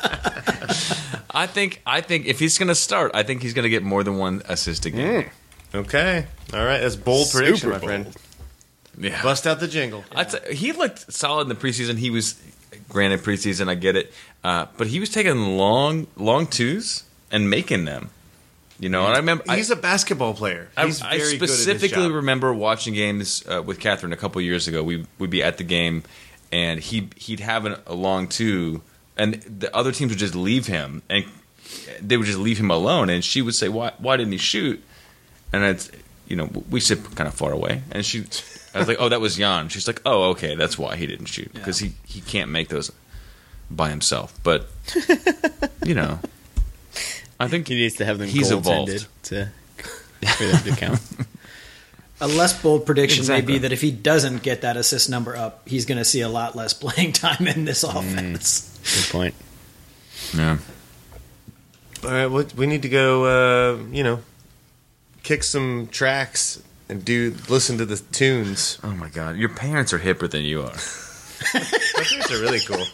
I think I think if he's going to start, I think he's going to get more than one assist a game. Mm. Okay. All right. That's bold Super prediction, my bold. friend. Yeah. Bust out the jingle. I'd say he looked solid in the preseason. He was, granted, preseason, I get it. Uh, but he was taking long, long twos and making them. You know, and I remember he's I, a basketball player. He's I, very I specifically good at his job. remember watching games uh, with Catherine a couple years ago. We would be at the game, and he he'd have an, a long two, and the other teams would just leave him, and they would just leave him alone. And she would say, "Why? Why didn't he shoot?" And it's, you know, we sit kind of far away, and she, I was like, "Oh, that was Jan." She's like, "Oh, okay, that's why he didn't shoot because yeah. he he can't make those by himself." But you know. I think he needs to have them he's goaltended evolved to for them to count. A less bold prediction Exactly. may be that if he doesn't get that assist number up, he's going to see a lot less playing time in this offense. Good point. Yeah. All right, well, we need to go. Uh, you know, kick some tracks and do listen to the tunes. Oh my God, your parents are hipper than you are. My parents are really cool.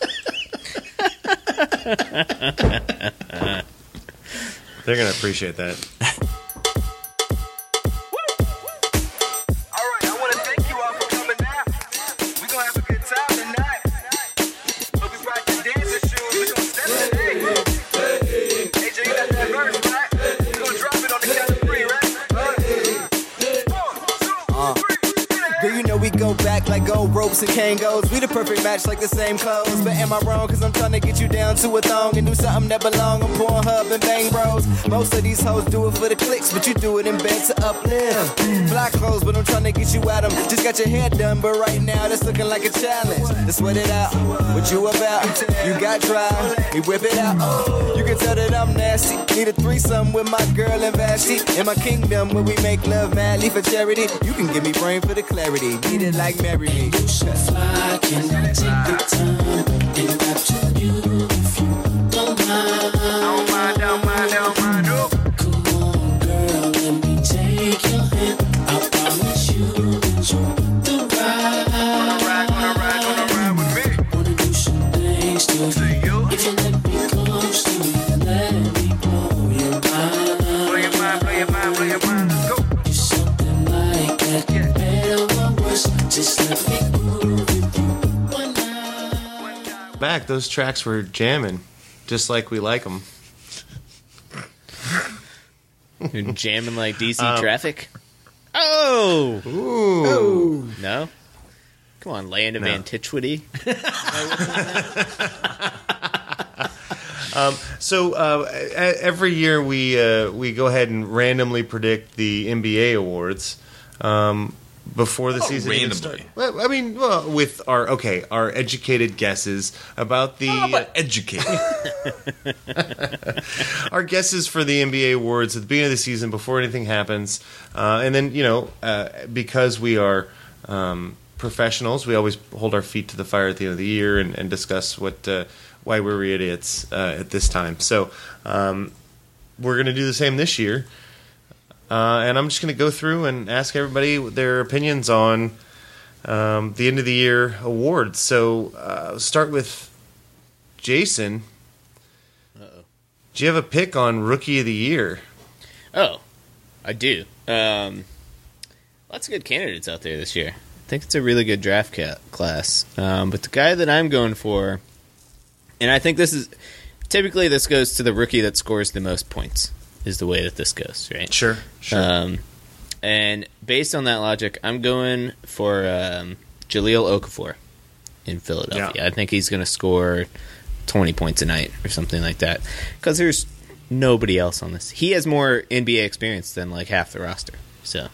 They're gonna appreciate that. Alright, I wanna thank you all for coming out. We gonna have a good time tonight. Hope you brought your dancing shoes. We gonna step it in. A J, you got that verse, right? We gonna drop it on the count of three, right? One, two, three. Girl, you know we go back like gold ropes and Kangos. We the perfect match like the same clothes. But am I wrong? Cause I'm trying to get you down to a thong and do something that belong on Pornhub and Bang Bros. Most of these hoes do it for the clicks, but you do it in bed to uplift. Fly clothes, but I'm trying to get you at 'em. Just got your hair done, but right now that's looking like a challenge. Let's sweat it out. What you about? You got dry. We whip it out. You can tell that I'm nasty. Need a threesome with my girl and Vashti. In my kingdom where we make love madly for charity. You can give me brain for the clarity. Need it like marry me. You should fly, can I take the time and rap to you if you don't mind? Don't mind, don't mind, don't mind, no. Come on, girl, let me take your hand. I promise you that you're the ride. Gonna ride, gonna ride, gonna ride with me. Wanna do some things to To you. you. If you let me close to you, let me blow your mind. Blow your mind, blow your mind, blow your mind. Let's go. Do something like that, better or worse. Just let me move with you one night. Back, those tracks were jamming, just like we like them. You're jamming like D C Um, traffic. Oh Ooh. no! Come on, land of No. Antiquity. Um, so uh, e- every year we uh, we go ahead and randomly predict the N B A awards um, before the Oh, season even randomly. starts. Well, I mean, well, with our okay, our educated guesses about the How about educated? our guesses for the N B A awards at the beginning of the season before anything happens, uh, and then you know uh, because we are um, professionals, we always hold our feet to the fire at the end of the year and, and discuss what uh, why we're idiots uh, at this time. So um, we're going to do the same this year, uh, and I'm just going to go through and ask everybody their opinions on um, the end of the year awards. So uh, start with Jason. Do you have a pick on Rookie of the Year? Oh, I do. Um, lots of good candidates out there this year. I think it's a really good draft ca- class. Um, but the guy that I'm going for, and I think this is typically this goes to the rookie that scores the most points, is the way that this goes, right? Sure, sure. Um, and based on that logic, I'm going for um, Jahlil Okafor in Philadelphia. Yeah. I think he's going to score twenty points a night or something like that. Because there's nobody else on this. He has more N B A experience than like half the roster. So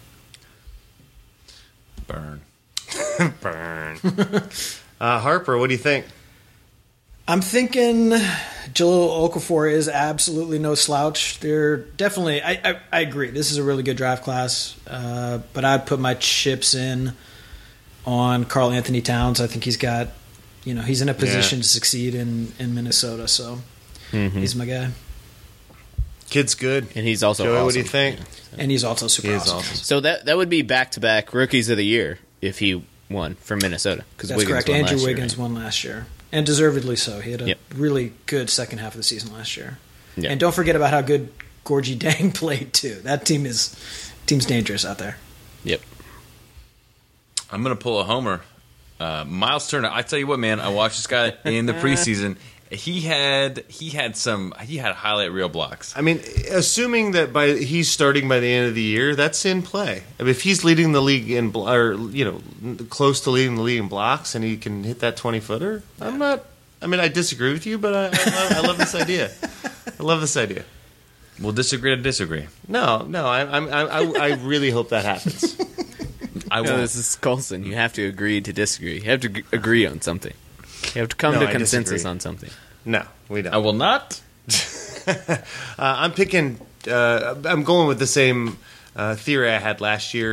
Burn. Burn. uh, Harper, what do you think? I'm thinking Jahlil Okafor is absolutely no slouch. They're definitely, I, I, I agree, this is a really good draft class, uh, but I'd put my chips in on Karl Anthony Towns. I think he's got, you know, he's in a position Yeah. to succeed in, in Minnesota, so Mhm. he's my guy. Kid's good. and he's also Joey, awesome. what do you think? And he's also super He is awesome. awesome. So that that would be back to back rookies of the year if he won for Minnesota. Because That's Wiggins correct. won Andrew last year, Wiggins right? won last year, and deservedly so. He had a Yep. really good second half of the season last year. Yeah. And don't forget about how good Gorgie Dang played too. That team is team's dangerous out there. Yep. I'm gonna pull a homer. Uh, Miles Turner. I tell you what, man. I watched this guy in the preseason. He had he had some he had highlight reel blocks. I mean, assuming that by he's starting by the end of the year, that's in play. I mean, if he's leading the league in, blo- or you know, close to leading the league in blocks, and he can hit that twenty footer, I'm not. I mean, I disagree with you, but I, I, love, I love this idea. I love this idea. We'll disagree to disagree. No, no, I, I'm- I, I, I really hope that happens. I No, won't. this is Colson. You have to agree to disagree. You have to g- agree on something. You have to come No, to I consensus disagree. on something. No, we don't. I will not. Uh, I'm picking. Uh, I'm going with the same uh, theory I had last year.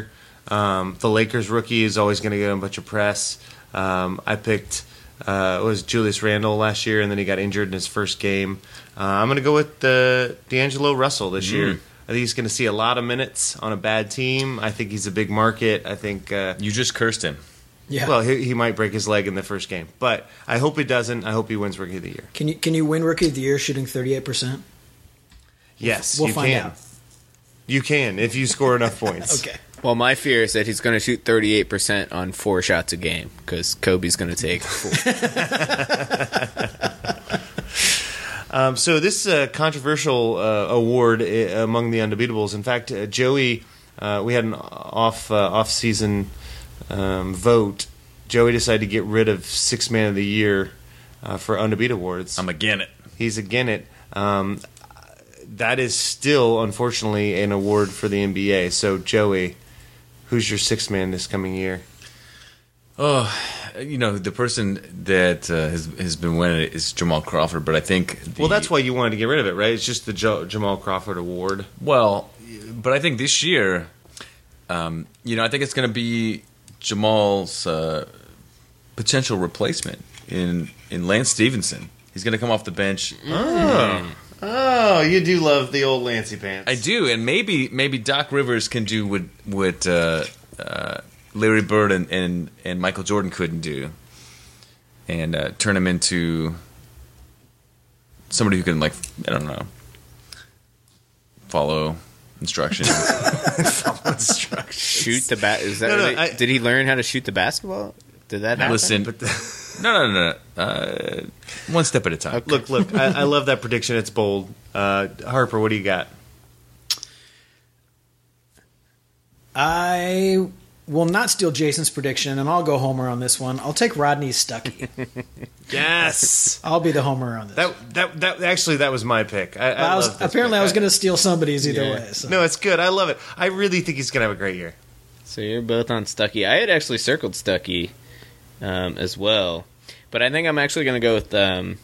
Um, the Lakers rookie is always going to get a bunch of press. Um, I picked uh, it was Julius Randle last year, and then he got injured in his first game. Uh, I'm going to go with uh, D'Angelo Russell this Mm. year. I think he's going to see a lot of minutes on a bad team. I think he's a big market. I think uh, You just cursed him. Yeah. well, he, he might break his leg in the first game, but I hope he doesn't. I hope he wins Rookie of the Year. Can you can you win Rookie of the Year shooting thirty-eight percent? Yes, We'll you find can. out. You can if you score enough points. Okay. Well, my fear is that he's going to shoot thirty-eight percent on four shots a game because Kobe's going to take four. Um, so this is a controversial uh, award uh, among the undebeatables. In fact, uh, Joey, uh, we had an off uh, off season um, vote. Joey decided to get rid of Six Man of the Year uh, for Undebeat Awards. I'm again it. He's again it. Um, that is still, unfortunately, an award for the N B A. So, Joey, who's your sixth man this coming year? Oh, you know, the person that uh, has has been winning it is Jamal Crawford, but I think the, Well, that's why you wanted to get rid of it, right? It's just the jo- Jamal Crawford Award. Well, but I think this year, um, you know, I think it's going to be Jamal's uh, potential replacement in in Lance Stevenson. He's going to come off the bench. Oh. Oh, you do love the old Lancey pants. I do, and maybe maybe Doc Rivers can do what what uh, uh, Larry Bird and, and, and Michael Jordan couldn't do, and uh, turn him into somebody who can, like, I don't know, follow instructions. Follow instructions. Shoot the bat. Is that No, no, really- I- did he learn how to shoot the basketball? Did that happen? Listen, no, no, no, no. Uh, one step at a time. Look, look, I, I love that prediction. It's bold. Uh, Harper, what do you got? I will not steal Jason's prediction, and I'll go homer on this one. I'll take Rodney Stuckey. Yes. I'll be the homer on this. That that that actually that was my pick. I, I, I was, love this apparently, pick. I was going to steal somebody's either Yeah. way. So. No, it's good. I love it. I really think he's gonna have a great year. So you're both on Stuckey. I had actually circled Stuckey um, as well, but I think I'm actually going to go with. Um,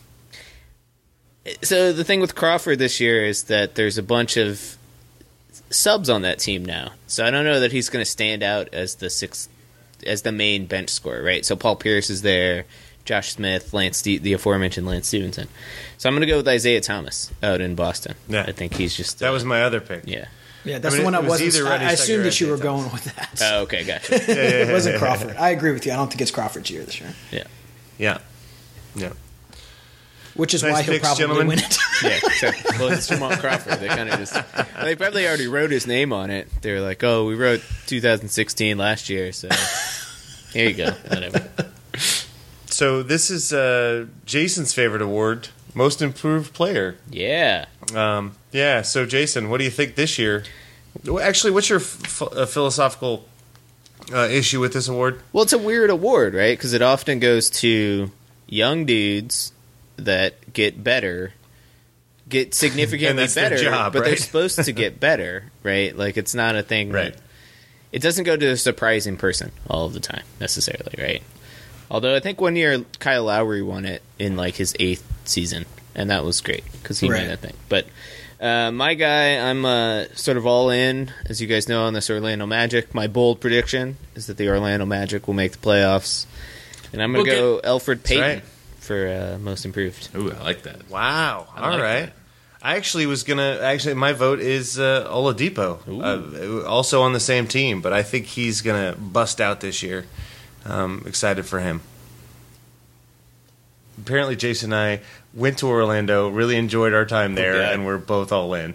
so the thing with Crawford this year is that there's a bunch of subs on that team now, so I don't know that he's going to stand out as the sixth, as the main bench scorer, right? So Paul Pierce is there, Josh Smith, Lance, Ste- the aforementioned Lance Stevenson. So I'm going to go with Isaiah Thomas out in Boston. Yeah. I think he's just That uh, was my other pick. yeah. Yeah, that's I mean, the one it I was wasn't. either Rodney I, I Stuckey assumed or that you were Isaiah going Thomas. with that. Oh, okay, gotcha. It wasn't Crawford. I agree with you. I don't think it's Crawford's year this year, Yeah. Yeah. Yeah. which is Nice why he'll picks, probably gentlemen. win it. Yeah, sure. Well, it's Jamal Crawford. They kind of just well, they probably already wrote his name on it. They were like, "Oh, we wrote two thousand sixteen last year, so here you go." Whatever. So this is uh, Jason's favorite award, Most Improved Player. Yeah. Um, yeah. So Jason, what do you think this year? Well, actually, what's your f- uh, philosophical uh, issue with this award? Well, it's a weird award, right? Because it often goes to young dudes that get better, get significantly And that's their better, job, but they're right? supposed to get better, right? Like it's not a thing, Right. that- it doesn't go to a surprising person all of the time necessarily, right? Although I think one year Kyle Lowry won it in like his eighth season, and that was great because he Right. made that thing. But uh, my guy, I'm uh, sort of all in, as you guys know, on this Orlando Magic. My bold prediction is that the Orlando Magic will make the playoffs, and I'm going to We'll go Elfrid Payton right. for uh, most improved. Ooh, I like that. Wow. I All like right. that. I actually was gonna. Actually, my vote is uh, Oladipo. Uh, also on the same team, but I think he's gonna bust out this year. Um, excited for him. Apparently, Jason and I went to Orlando, really enjoyed our time there, Yeah. and we're both all in.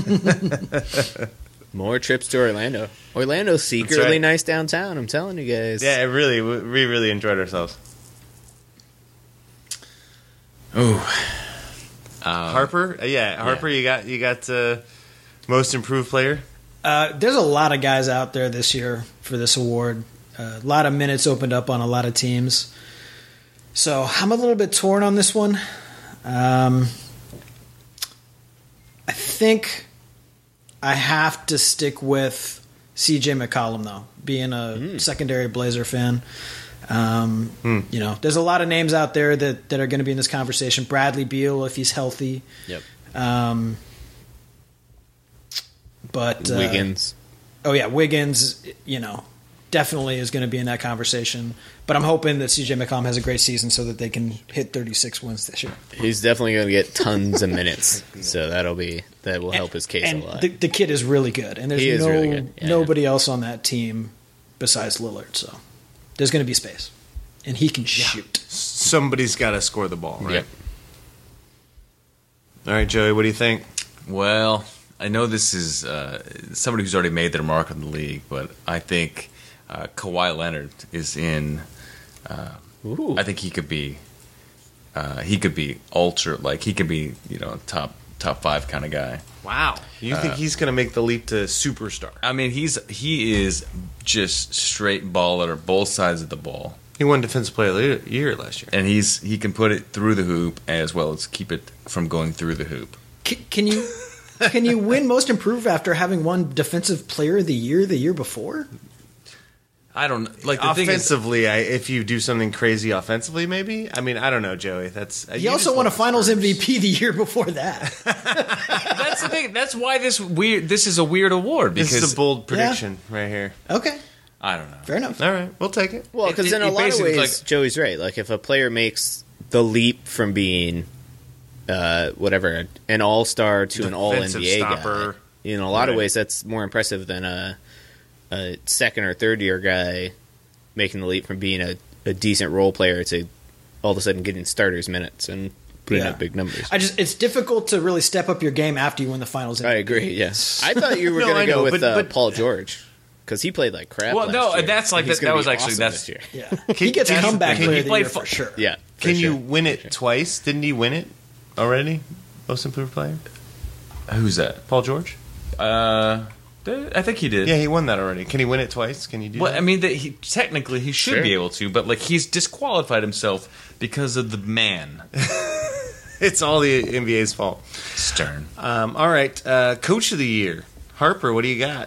More trips to Orlando. Orlando's secretly right. nice downtown, I'm telling you guys. Yeah, it really, we really enjoyed ourselves. Ooh. Harper, Uh, yeah, Harper, you got you got uh, most improved player. Uh, there's a lot of guys out there this year for this award. Uh, a lot of minutes opened up on a lot of teams. So I'm a little bit torn on this one. Um, I think I have to stick with C J McCollum, though, being a secondary Blazer fan. Um, You know, there's a lot of names out there that, that are going to be in this conversation. Bradley Beal, if he's healthy. Yep. Um, but uh, Wiggins. oh yeah, Wiggins, you know, definitely is going to be in that conversation. But I'm hoping that C J McCollum has a great season so that they can hit thirty-six wins this year. He's definitely going to get tons of minutes, so that'll be that will help his case And a lot. the, the kid is really good, and there's He is no really good. Yeah, nobody else on that team besides Lillard. So there's going to be space, and he can shoot. Somebody's got to score the ball, right? Yep. All right, Joey, what do you think? Well, I know this is uh, somebody who's already made their mark in the league, but I think uh, Kawhi Leonard is in. Uh, Ooh. I think he could be. Uh, he could be ultra, like he could be, you know, top top five kind of guy. Wow. You think Uh, he's going to make the leap to superstar? I mean, he's he is just straight baller, both sides of the ball, He won Defensive Player of the Year last year. and he's he can put it through the hoop as well as keep it from going through the hoop. C- can you can you win Most Improved after having won Defensive Player of the Year the year before? I don't like the thing is, Offensively, I, if you do something crazy offensively, maybe. I mean, I don't know, Joey. That's He also won a Finals M V P the year before that. that's the thing. That's why this weird. This is a weird award because This is a bold prediction right here. Okay, I don't know. fair enough. All right, we'll take it. Well, because It- in it a lot of basically ways, like- Joey's right. Like if a player makes the leap from being, uh, whatever, an all star to an all N Defensive B A stopper. guy, in a lot of Right. ways, that's more impressive than a, a second or third year guy making the leap from being a, a decent role player to all of a sudden getting starters minutes and putting Yeah. up big numbers. I just it's difficult to really step up your game after you win the Finals M V P. I agree. Yes, I thought you were No, going I to go know, with but- uh, but- Paul George because he played like crap. Well, last no, year. that's like He's that- gonna that was be actually- awesome that's- this year. Yeah, he gets a That's the comeback thing. player He of the played year fu- for sure. Yeah, for Can sure. you win it twice? Didn't he win it already? Most Improved Player? Who's that? Paul George? Uh, I think he did. Yeah, he won that already. Can he win it twice? Can you do Well, that? I mean, that he technically he should Sure. be able to, but like he's disqualified himself because of the man It's all the N B A's fault. Stern. Um, all right, uh, Coach of the Year. Harper, what do you got?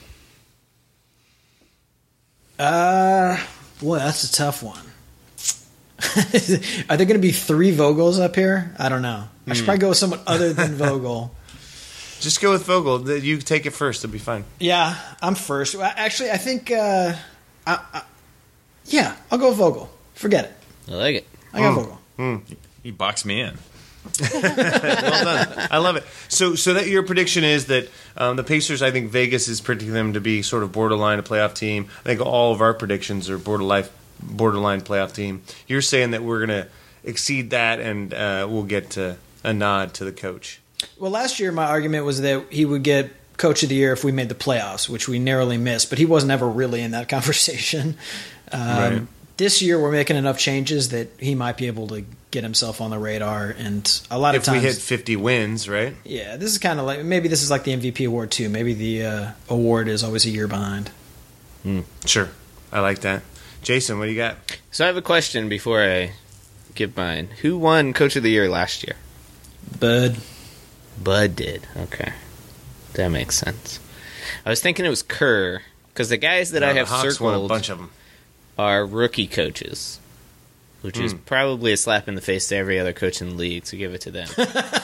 Uh, boy, that's a tough one. Are there going to be three Vogels up here? I don't know. I should probably go with someone other than Vogel. Just go with Vogel. Th- You take it first. It'll be fine. Yeah, I'm first. Well, actually, I think. Uh, I, I, yeah, I'll go with Vogel. Forget it. I like it. I got Vogel. He boxed me in. Well done. I love it. So, so that your prediction is that um, the Pacers. I think Vegas is predicting them to be sort of borderline a playoff team. I think all of our predictions are borderline borderline playoff team. You're saying that we're going to exceed that, and uh, we'll get to a nod to the coach. Well, last year my argument was that he would get Coach of the Year if we made the playoffs, which we narrowly missed. But he wasn't ever really in that conversation. Um, Right. This year we're making enough changes that he might be able to get himself on the radar. And a lot of If times, we hit fifty wins, right? yeah, this is kind of like maybe this is like the M V P award too. Maybe the uh, award is always a year behind. Sure. I like that. Jason, what do you got? So I have a question before I give mine. Who won Coach of the Year last year? Bud. Bud did. Okay. That makes sense. I was thinking it was Kerr, because the guys that No, I the have Hawks won a circled bunch of them. are rookie coaches, which is probably a slap in the face to every other coach in the league, so give it to them.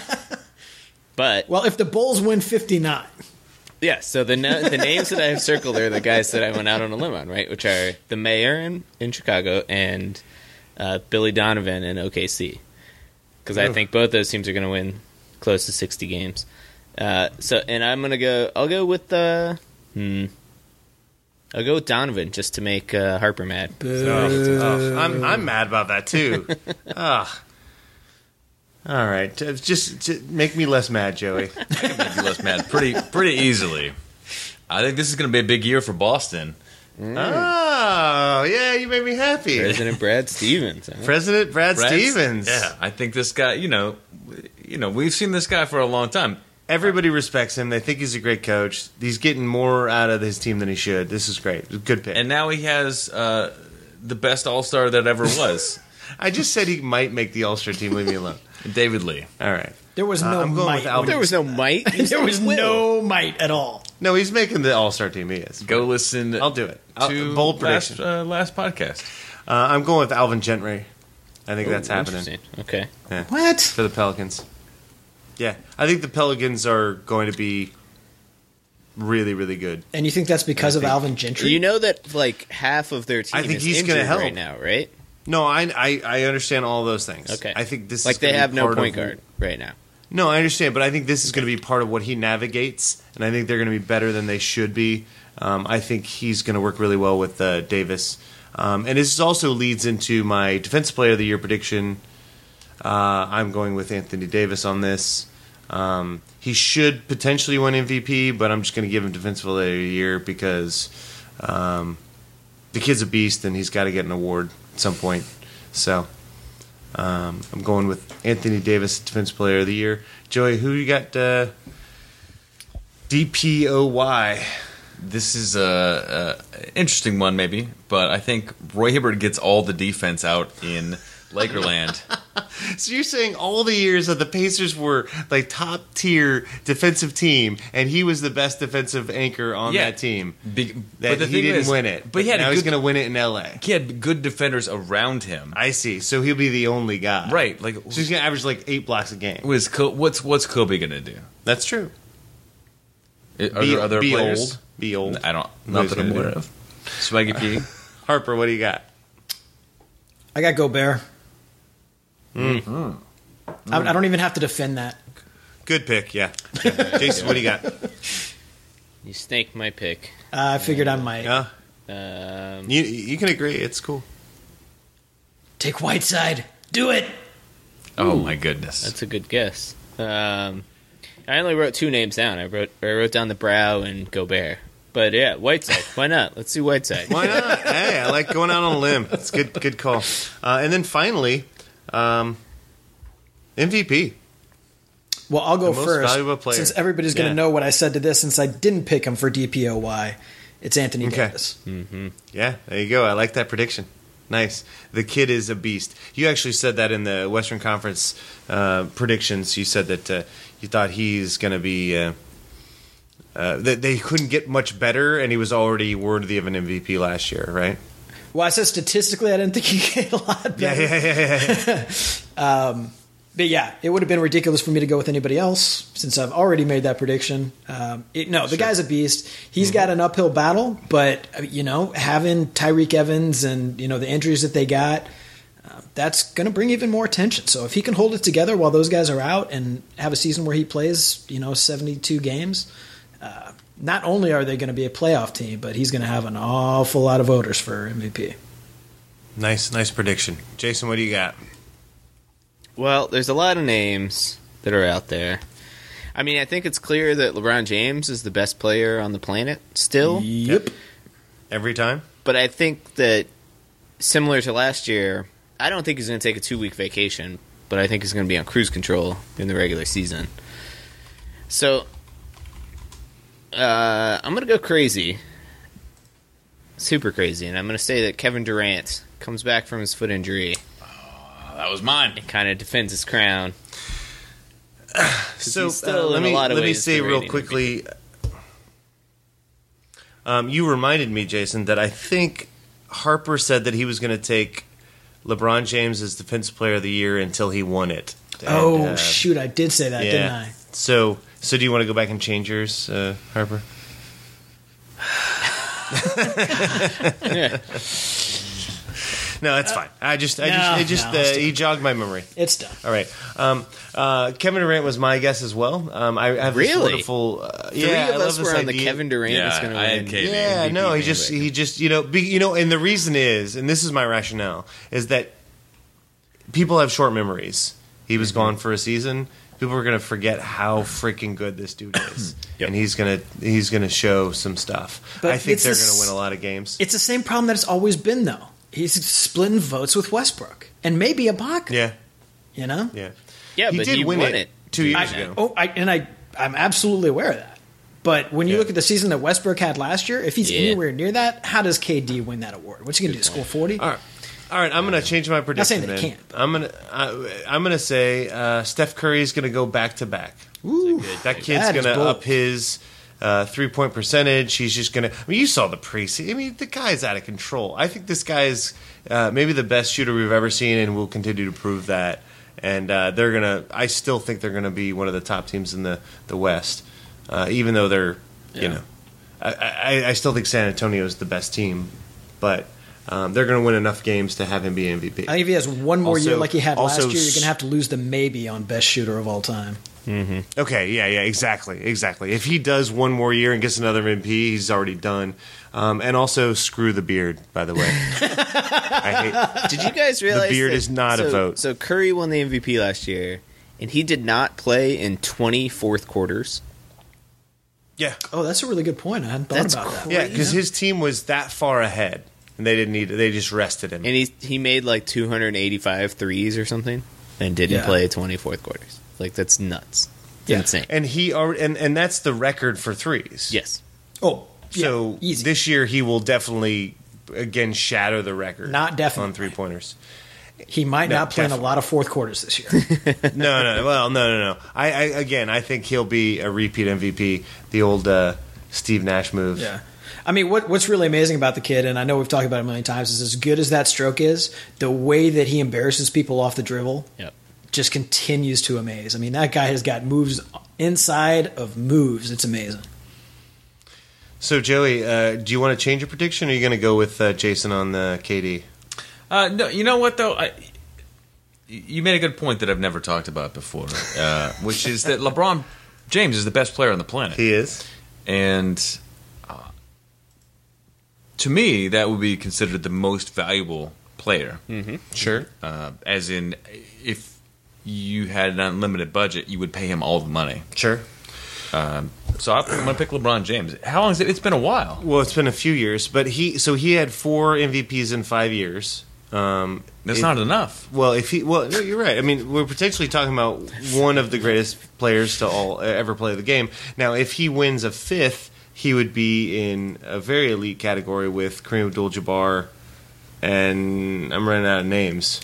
But, Well, if the Bulls win fifty-nine, yeah, so the na- the names that I have circled are the guys that I went out on a limb on, right? Which are the mayor in, in Chicago and uh, Billy Donovan in O K C. Because I Oof. think both those teams are going to win close to sixty games. Uh, so, and I'm going to go, I'll go with the, hmm, I'll go with Donovan just to make uh, Harper mad. Oh, oh, I'm I'm mad about that too. Ah. All right, Uh, just, just make me less mad, Joey. Make you less mad pretty pretty easily. I think this is going to be a big year for Boston. Oh, yeah, you made me happy. President Brad Stevens. Huh? President Brad Brad's- Stevens. Yeah, I think this guy. You know, you know, we've seen this guy for a long time. Everybody respects him. They think he's a great coach. He's getting more out of his team than he should. This is great. Good pick. And now he has uh, the best All Star that ever was, I just said he might make the All-Star team. Leave me alone. David Lee. All right. there was Uh, no I'm going might. with Alvin. There was no might. there was no might at all. No, he's making the All-Star team. He is. Go listen. I'll do it. I'll- To bold last, prediction. uh, last podcast. Uh, I'm going with Alvin Gentry. I think that's Ooh, happening interesting. Okay. Yeah. What? for the Pelicans. Yeah, I think the Pelicans are going to be really, really good. And you think that's because I of think- Alvin Gentry? You know that like half of their team I think is he's injured gonna help. right now, right? No, I, I I understand all those things. Okay. I think this like is they gonna be have no part point of- guard right now. No, I understand, but I think this is going to be part of what he navigates, and I think they're going to be better than they should be. Um, I think he's going to work really well with uh, Davis. Um, and this also leads into my Defensive Player of the Year prediction. Uh, I'm going with Anthony Davis on this. Um, he should potentially win M V P, but I'm just going to give him Defensive Player of the Year because um, the kid's a beast, and he's got to get an award at some point. So um, I'm going with Anthony Davis, Defensive Player of the Year. Joey, who you got? Uh, D P O Y. This is a, a interesting one, maybe, but I think Roy Hibbert gets all the defense out in Lakerland. So you're saying all the years that the Pacers were like top tier defensive team, and he was the best defensive anchor on Yeah. that team. Big, That but the he thing didn't is, win it, But he had now a he's good, going to win it in L A. He had good defenders around him. I see. So he'll be the only guy, Right? Like, So he's going to average like eight blocks a game. was Co- what's what's Kobe gonna do? That's true. Are Be- there other be players? old. Be old. I don't. What Not he's that I'm gonna aware do. of. Swaggy P. Harper, what do you got? I got Gobert. Mm-hmm. I, I don't even have to defend that. Good pick, yeah. yeah. Jason, what do you got? You snaked my pick. Uh, I figured I might. Yeah. Um, You you can agree. It's cool. Take Whiteside. Do it. Oh my goodness. That's a good guess. Um, I only wrote two names down. I wrote I wrote down the Brow and Gobert. But yeah, Whiteside. Why not? Let's do Whiteside. Why not? Hey, I like going out on a limb. It's good. Good call. Uh, and then finally, um, M V P. Well, I'll go The most first. valuable player. Since everybody's going to Yeah. know what I said to this, since I didn't pick him for D P O Y, it's Anthony Okay. Davis. Mm-hmm. Yeah, there you go. I like that prediction. Nice. The kid is a beast. You actually said that in the Western Conference uh, predictions. You said that uh, you thought he's going to be. Uh, uh, that they couldn't get much better, and he was already worthy of an M V P last year, right? Well, I said statistically, I didn't think he could get a lot better. Yeah, yeah, yeah, yeah. yeah. Um, but yeah, it would have been ridiculous for me to go with anybody else since I've already made that prediction. Um, it, no, the guy's a beast. He's Mm-hmm. got an uphill battle, but uh, you know, having Tyreek Evans and you know the injuries that they got, uh, that's going to bring even more attention. So if he can hold it together while those guys are out and have a season where he plays, you know, seventy-two games, uh, not only are they going to be a playoff team, but he's going to have an awful lot of voters for M V P. Nice, nice prediction. Jason, what do you got? Well, there's a lot of names that are out there. I mean, I think it's clear that LeBron James is the best player on the planet still. Yep. Every time? But I think that similar to last year, I don't think he's going to take a two-week vacation, but I think he's going to be on cruise control in the regular season. So uh, I'm going to go crazy. Super crazy. And I'm going to say that Kevin Durant comes back from his foot injury. That was mine. And kind of defends his crown. So he's still uh, let in a me lot of let me ways say the real reigning quickly. Um, you reminded me, Jason, that I think Harper said that he was going to take LeBron James as Defensive Player of the Year until he won it. And, Oh uh, shoot! I did say that, yeah. didn't I? So, so do you want to go back and change yours, uh, Harper? No, that's fine. I just, I No, just, it just, no, it's uh, he jogged my memory. It's done. All right. Um, uh, Kevin Durant was my guess as well. Um, I have this Really? wonderful. Uh, Three yeah, of I love us this were on the idea. Kevin Durant Yeah, is going to I had win. K D. Yeah, M V P no, he just, bandwagon. he just, you know, be, you know, and the reason is, and this is my rationale, is that people have short memories. He was gone for a season. People are going to forget how freaking good this dude is, Yep. and he's going to he's going to show some stuff. But I think it's they're the going to s- win a lot of games. It's the same problem that it's always been, though. He's splitting votes with Westbrook and maybe Ibaka. Yeah, You know. yeah. Yeah, he but did he win won it, it. two years I, ago. oh, I, and I, I'm absolutely aware of that. But when you Yeah. look at the season that Westbrook had last year, if he's Yeah. anywhere near that, how does K D win that award? What's he going to do? Score forty? All right. All right, I'm going to change my prediction. saying they then. can't, I'm going to I'm going to say uh, Steph Curry is going to go back to back. Ooh, That kid's that is going to bold. up his uh, three point percentage. He's just going to. I mean, you saw the preseason. I mean, the guy's out of control. I think this guy is uh, maybe the best shooter we've ever seen, and will continue to prove that. And uh, they're going to. I still think they're going to be one of the top teams in the the West, uh, even though they're You Yeah. know, I, I, I still think San Antonio is the best team, but um, they're going to win enough games to have him be M V P. I think if he has one more Also- year like he had last also year, you're s- going to have to lose the maybe on best shooter of all time. Okay, yeah, yeah, exactly, exactly. If he does one more year and gets another M V P, he's already done. Um, and also, screw the beard, by the way. I hate. Did you guys realize beard that- is not a so, vote. So Curry won the M V P last year, and he did not play in twenty fourth quarters. Yeah, Oh, that's a really good point. I hadn't thought That's about that. yeah, because his team was that far ahead, and they didn't need. They just rested him. And he he made like two hundred eighty-five threes or something, and didn't Yeah. play twenty fourth quarters. Like that's nuts. It's Yeah. insane. And he already, and, and that's the record for threes. Yes. Oh, So yeah, easy. this year he will definitely again shatter the record. Not definitely. on three pointers. He might No, not play in a definitely. lot of fourth quarters this year. No, no, well, no, no, no. I, I again, I think he'll be a repeat M V P. The old uh, Steve Nash move. Yeah. I mean, what what's really amazing about the kid, and I know we've talked about it a million times, is as good as that stroke is, the way that he embarrasses people off the dribble Yep. just continues to amaze. I mean, that guy has got moves inside of moves. It's amazing. So Joey, uh, do you want to change your prediction, or are you going to go with uh, Jason on the K D? Uh, no, you know what though? I, you made a good point that I've never talked about before, uh, which is that LeBron James is the best player on the planet, He is. and uh, to me, that would be considered the most valuable player. Sure. Uh, as in, if you had an unlimited budget, you would pay him all the money. Sure. Um, so I'm going to pick LeBron James. How long is it? It's been a while. Well, it's been a few years, but he so he had four M V Ps in five years. Um, That's it- not enough. Well, if he, well, no, you're right. I mean, we're potentially talking about one of the greatest players to all ever play the game. Now, if he wins a fifth, he would be in a very elite category with Kareem Abdul-Jabbar, and I'm running out of names.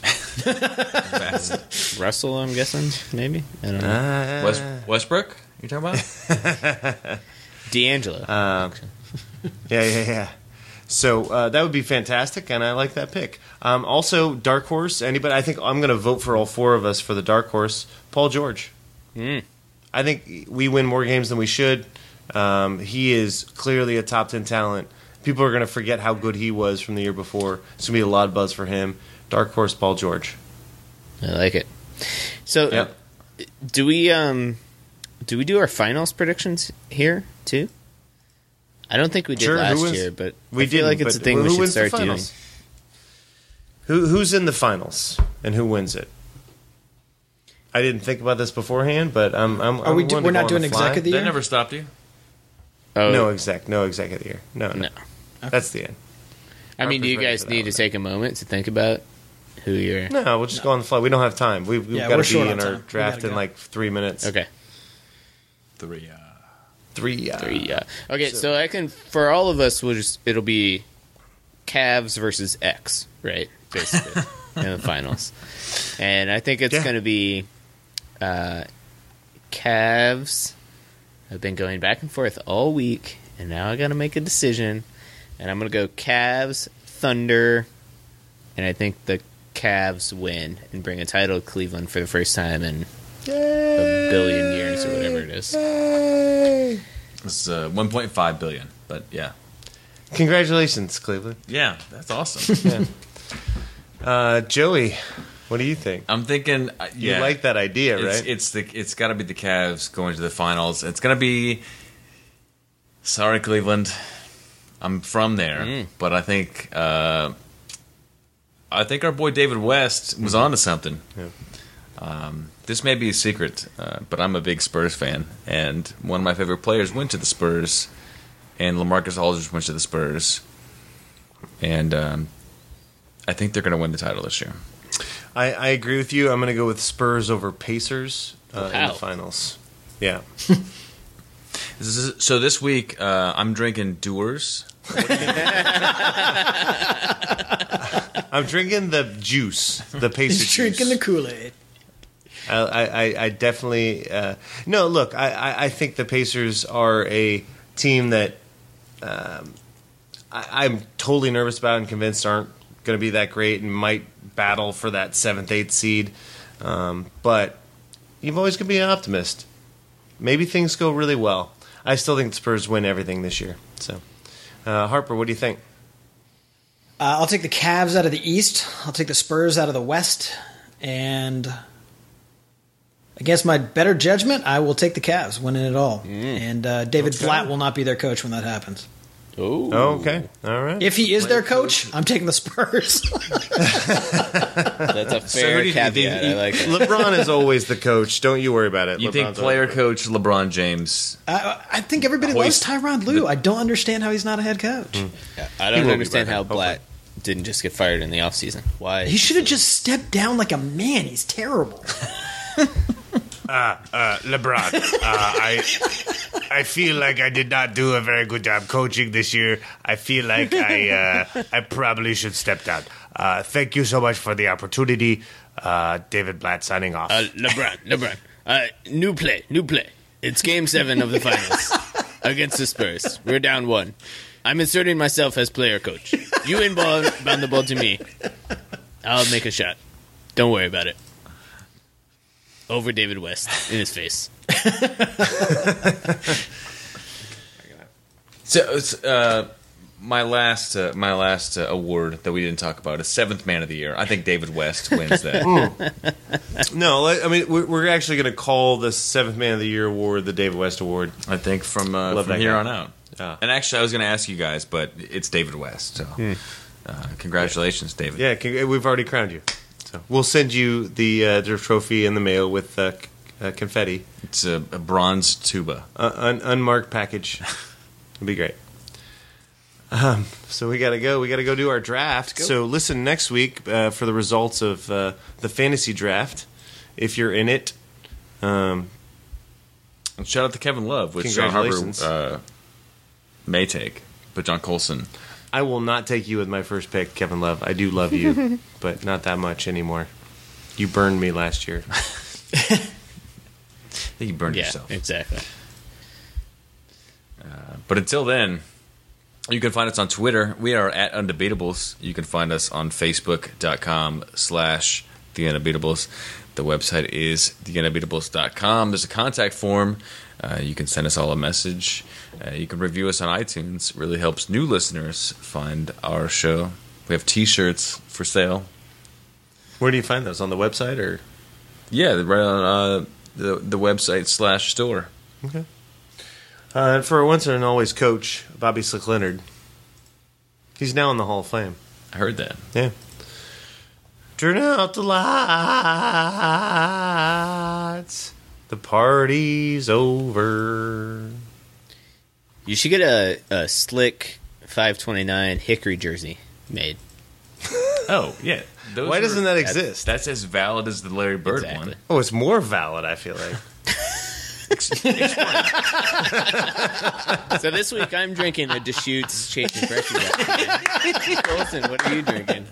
Russell, I'm guessing, maybe. I don't know. Uh, West, Westbrook? You talking about? D'Angelo. Um, yeah, yeah, yeah. So uh, that would be fantastic, and I like that pick. Um, also, dark horse. Anybody? I think I'm going to vote for all four of us for the dark horse. Paul George. Mm. I think we win more games than we should. Um, he is clearly a top ten talent. People are going to forget how good he was from the year before. It's going to be a lot of buzz for him. Dark horse, Paul George. I like it. So, Yep. do we um, do we do our finals predictions here too? I don't think we did Sure, who last was- year, but We I feel didn't, like it's but a thing who we should wins the start doing. finals? Who who's in the finals and who wins it? I didn't think about this beforehand, but I'm. I'm Are we I'm do- willing we're to go not on doing the exec fly. of the That year? never stopped you? Oh, No exec, no exec of the year. No, no, no. that's the end. I mean, do you Harper's ready guys for that need one. to take a moment to think about who you're? No, we'll just go on the fly. We don't have time. We've, we've Yeah, got we're to be short in on our time. We draft gotta in go. like three minutes. Okay, Three. Uh, Three. Uh, three. Yeah. Okay, so, I can for all of us, we'll just it'll be Cavs versus X, right? Basically, in the finals, and I think it's Yeah. going to be uh, Cavs. I've been going back and forth all week, and now I got to make a decision, and I'm going to go Cavs, Thunder, and I think the Cavs win and bring a title to Cleveland for the first time in a billion years or whatever it is. It's uh, one point five billion, but yeah. Congratulations, Cleveland. Yeah, that's awesome. Yeah. Uh, Joey, what do you think? I'm thinking, uh, You yeah, like that idea, it's, right? It's the it's got to be the Cavs going to the finals. It's going to be. Sorry, Cleveland. I'm from there, Mm. but I think uh, I think our boy David West was onto something. Yeah. Um, this may be a secret, uh, but I'm a big Spurs fan, and one of my favorite players went to the Spurs, and LaMarcus Aldridge went to the Spurs, and um, I think they're going to win the title this year. I, I agree with you. I'm going to go with Spurs over Pacers uh, in Wow. the finals. Yeah. This is, so this week, uh, I'm drinking Dewar's. I'm drinking the juice, the Pacers He's drinking juice. the Kool-Aid. I, I, I definitely uh, no. Look, I, I, I think the Pacers are a team that um, I, I'm totally nervous about and convinced aren't going to be that great and might battle for that seventh, eighth seed. Um, but you've always going to be an optimist. Maybe things go really well. I still think the Spurs win everything this year. So, uh, Harper, what do you think? Uh, I'll take the Cavs out of the East. I'll take the Spurs out of the West. And against my better judgment, I will take the Cavs, winning it all. Mm. And uh, David okay. Blatt will not be their coach when that happens. Ooh. Oh, okay. All right. If he is their coach, I'm taking the Spurs. That's a fair so caveat. Think, I like it. LeBron is always the coach. Don't you worry about it. You LeBron's think player coach LeBron James? I, I think everybody loves Tyronn Lue. I don't understand how he's not a head coach. Mm. Yeah, I don't understand how Blatt didn't just get fired in the offseason. Why? He should have just stepped down like a man. He's terrible. Uh, uh, LeBron, uh, I I feel like I did not do a very good job coaching this year. I feel like I uh, I probably should step down. Uh, thank you so much for the opportunity. Uh, David Blatt signing off. Uh, LeBron, LeBron, uh, new play, new play. It's game seven of the finals against the Spurs. We're down one. I'm inserting myself as player coach. You inbound bound the ball to me. I'll make a shot. Don't worry about it. Over David West in his face. So, uh, my last, uh, my last uh, award that we didn't talk about is seventh man of the year. I think David West wins that. mm. No, I mean we're actually going to call the seventh man of the year award the David West Award. I think from uh, from here guy. on out. Oh. And actually, I was going to ask you guys, but it's David West. So, hmm. uh, congratulations, yeah. David. Yeah, we've already crowned you. So we'll send you the uh, the trophy in the mail with uh, uh, confetti. It's a, a bronze tuba, uh, un- unmarked package. It'll be great. Um, so we gotta go. We gotta go do our draft. So listen next week uh, for the results of uh, the fantasy draft. If you're in it, um, and shout out to Kevin Love, which Sean Harper uh, may take, but John Colson. I will not take you with my first pick, Kevin Love. I do love you, but not that much anymore. You burned me last year. I think you burned yeah, yourself. Exactly. Uh, but until then, you can find us on Twitter. We are at Undebeatables. You can find us on Facebook.com slash The Undebeatables. The website is the undebeatables dot com. There's a contact form. Uh, you can send us all a message. Uh, you can review us on iTunes. It really helps new listeners find our show. We have T-shirts for sale. Where do you find those? On the website or? Yeah, right on uh, the the website slash store. Okay. Uh, and for our once and always coach, Bobby Slick Leonard. He's now in the Hall of Fame. I heard that. Yeah. Turn out the lights. The party's over. You should get a, a slick five twenty-nine Hickory jersey made. Oh, yeah. Those Why doesn't that exist? That's as valid as the Larry Bird exactly. one. Oh, it's more valid, I feel like. So this week I'm drinking a Deschutes Changing Pressure Jack. Colson, what are you drinking?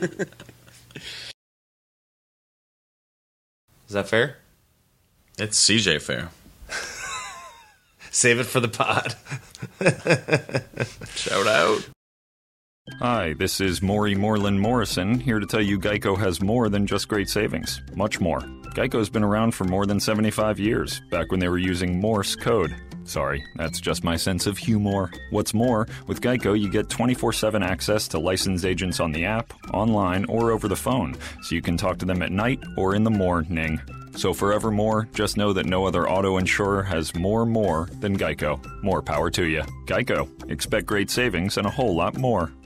Is that fair? It's C J fair. Save it for the pod. Shout out. Hi, this is Maury Moreland Morrison, here to tell you Geico has more than just great savings. Much more. Geico's been around for more than seventy-five years, back when they were using Morse code. Sorry, that's just my sense of humor. What's more, with Geico you get twenty-four seven access to licensed agents on the app, online, or over the phone, so you can talk to them at night or in the morning. So forevermore, just know that no other auto insurer has more more than Geico. More power to you. Geico. Expect great savings and a whole lot more.